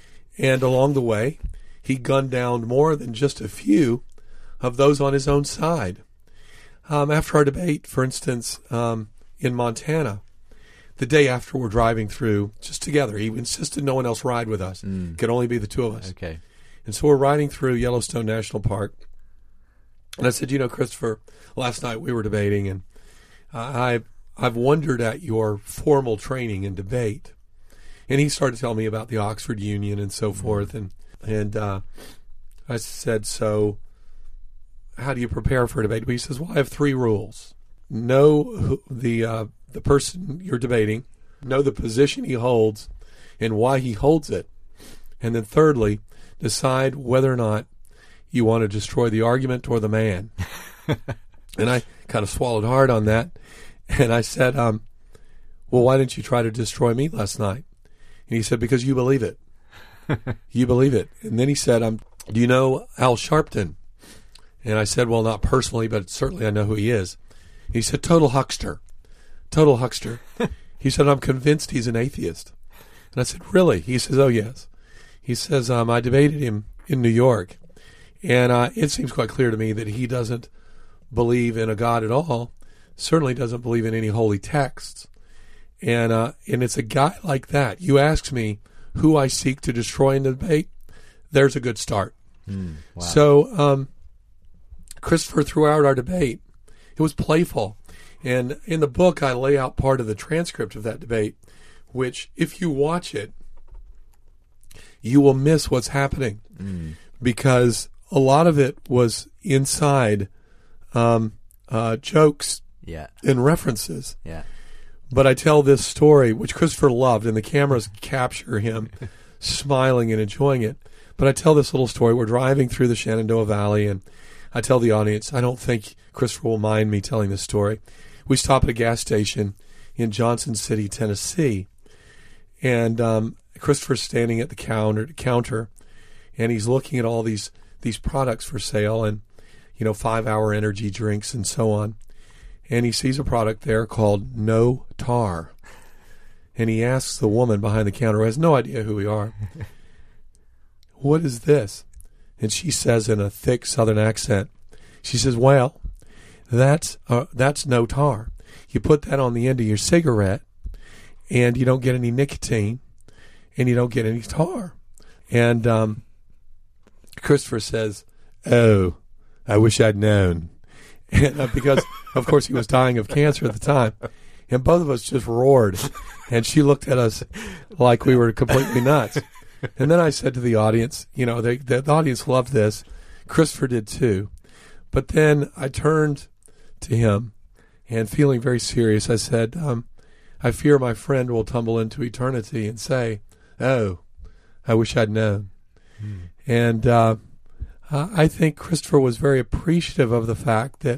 And along the way, he gunned down more than just a few of those on his own side. Um, after our debate, for instance, um, in Montana, the day after we're driving through, just together, he insisted no one else ride with us. Mm. It could only be the two of us. Okay. And so we're riding through Yellowstone National Park. And I said, "You know, Christopher, last night we were debating, and uh, I've, I've wondered at your formal training in debate." And he started telling me about the Oxford Union and so mm. forth. And, and uh, I said, "So how do you prepare for a debate?" But he says, "Well, I have three rules. Know who, the uh, the person you're debating, know the position he holds and why he holds it, and then thirdly, decide whether or not you want to destroy the argument or the man." And I kind of swallowed hard on that, and I said, um, "Well, why didn't you try to destroy me last night?" And he said, "Because you believe it. You believe it." And then he said, um, "Do you know Al Sharpton?" And I said, "Well, not personally, but certainly I know who he is." He said, "Total huckster. Total huckster." He said, "I'm convinced he's an atheist." And I said, "Really?" He says, "Oh, yes." He says, um, "I debated him in New York, and uh, it seems quite clear to me that he doesn't believe in a God at all, certainly doesn't believe in any holy texts. And, uh, and it's a guy like that. You ask me who I seek to destroy in the debate, there's a good start." Mm, wow. So um, Christopher, throughout our debate, it was playful. And in the book, I lay out part of the transcript of that debate, which, if you watch it, you will miss what's happening. Mm. Because a lot of it was inside um, uh, jokes yeah. and references. Yeah. But I tell this story, which Christopher loved, and the cameras capture him smiling and enjoying it. But I tell this little story. We're driving through the Shenandoah Valley, and I tell the audience, I don't think Christopher will mind me telling this story. We stop at a gas station. in Johnson City, Tennessee. And um, Christopher's standing at the counter, counter, and he's looking at all these these products for sale, and you know, five-hour energy drinks and so on. And he sees a product there called No Tar. And he asks the woman behind the counter, who has no idea who we are, "What is this?" And she says in a thick Southern accent, she says, "Well, that's uh, that's No Tar. You put that on the end of your cigarette, and you don't get any nicotine, and you don't get any tar." And um, Christopher says, "Oh, I wish I'd known." And, uh, because, of course, he was dying of cancer at the time. And both of us just roared. And she looked at us like we were completely nuts. And then I said to the audience, you know, they, the, the audience loved this. Christopher did too. But then I turned to him, and feeling very serious, I said, um, "I fear my friend will tumble into eternity and say, 'Oh, I wish I'd known.'" Hmm. And uh, I think Christopher was very appreciative of the fact that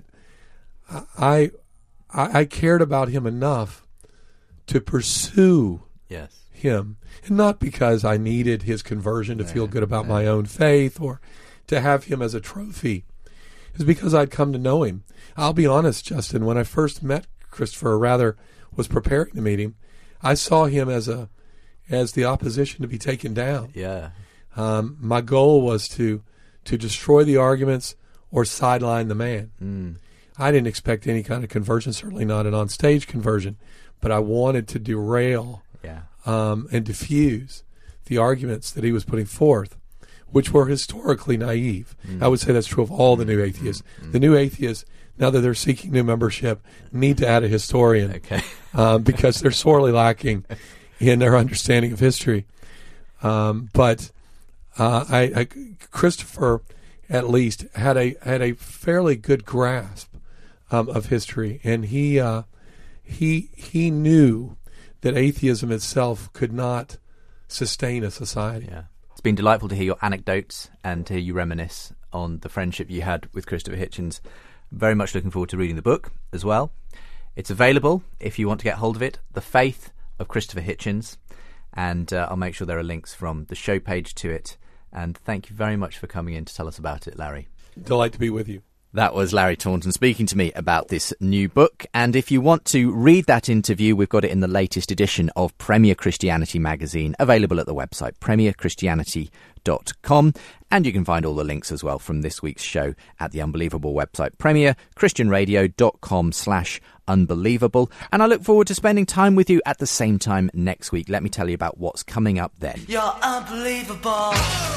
I, I, I cared about him enough to pursue yes. him. And not because I needed his conversion to yeah, feel good about yeah. my own faith or to have him as a trophy. It's because I'd come to know him. I'll be honest, Justin, when I first met Christopher, or rather was preparing to meet him, I saw him as a as the opposition to be taken down. Yeah. Um, my goal was to to destroy the arguments or sideline the man. Mm. I didn't expect any kind of conversion, certainly not an on-stage conversion, but I wanted to derail yeah. um, and diffuse the arguments that he was putting forth, which were historically naive. Mm. I would say that's true of all the new atheists. Mm. The new atheists, now that they're seeking new membership, need to add a historian okay. um, because they're sorely lacking in their understanding of history. Um, but uh, I, I, Christopher, at least, had a had a fairly good grasp um, of history, and he uh, he he knew that atheism itself could not sustain a society. Yeah. It's been delightful to hear your anecdotes and to hear you reminisce on the friendship you had with Christopher Hitchens. Very much looking forward to reading the book as well. It's available if you want to get hold of it, The Faith of Christopher Hitchens, and uh, I'll make sure there are links from the show page to it. And thank you very much for coming in to tell us about it, Larry. Delight to be with you. That was Larry Taunton speaking to me about this new book. And if you want to read that interview, we've got it in the latest edition of Premier Christianity magazine, available at the website premier christianity dot com. And you can find all the links as well from this week's show at the Unbelievable website, premier christian radio dot com slash unbelievable. And I look forward to spending time with you at the same time next week. Let me tell you about what's coming up then. You're unbelievable.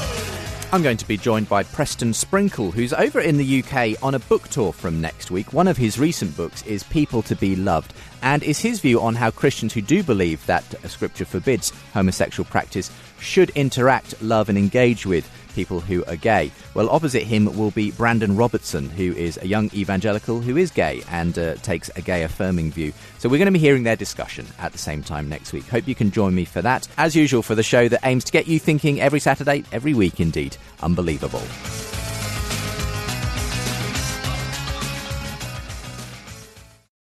I'm going to be joined by Preston Sprinkle, who's over in the U K on a book tour from next week. One of his recent books is People to be Loved, and is his view on how Christians who do believe that Scripture forbids homosexual practice should interact, love and engage with people who are gay. Well, opposite him will be Brandon Robertson, who is a young evangelical who is gay and uh, takes a gay-affirming view. So we're going to be hearing their discussion at the same time next week. Hope you can join me for that. As usual, for the show that aims to get you thinking every Saturday, every week indeed. Unbelievable.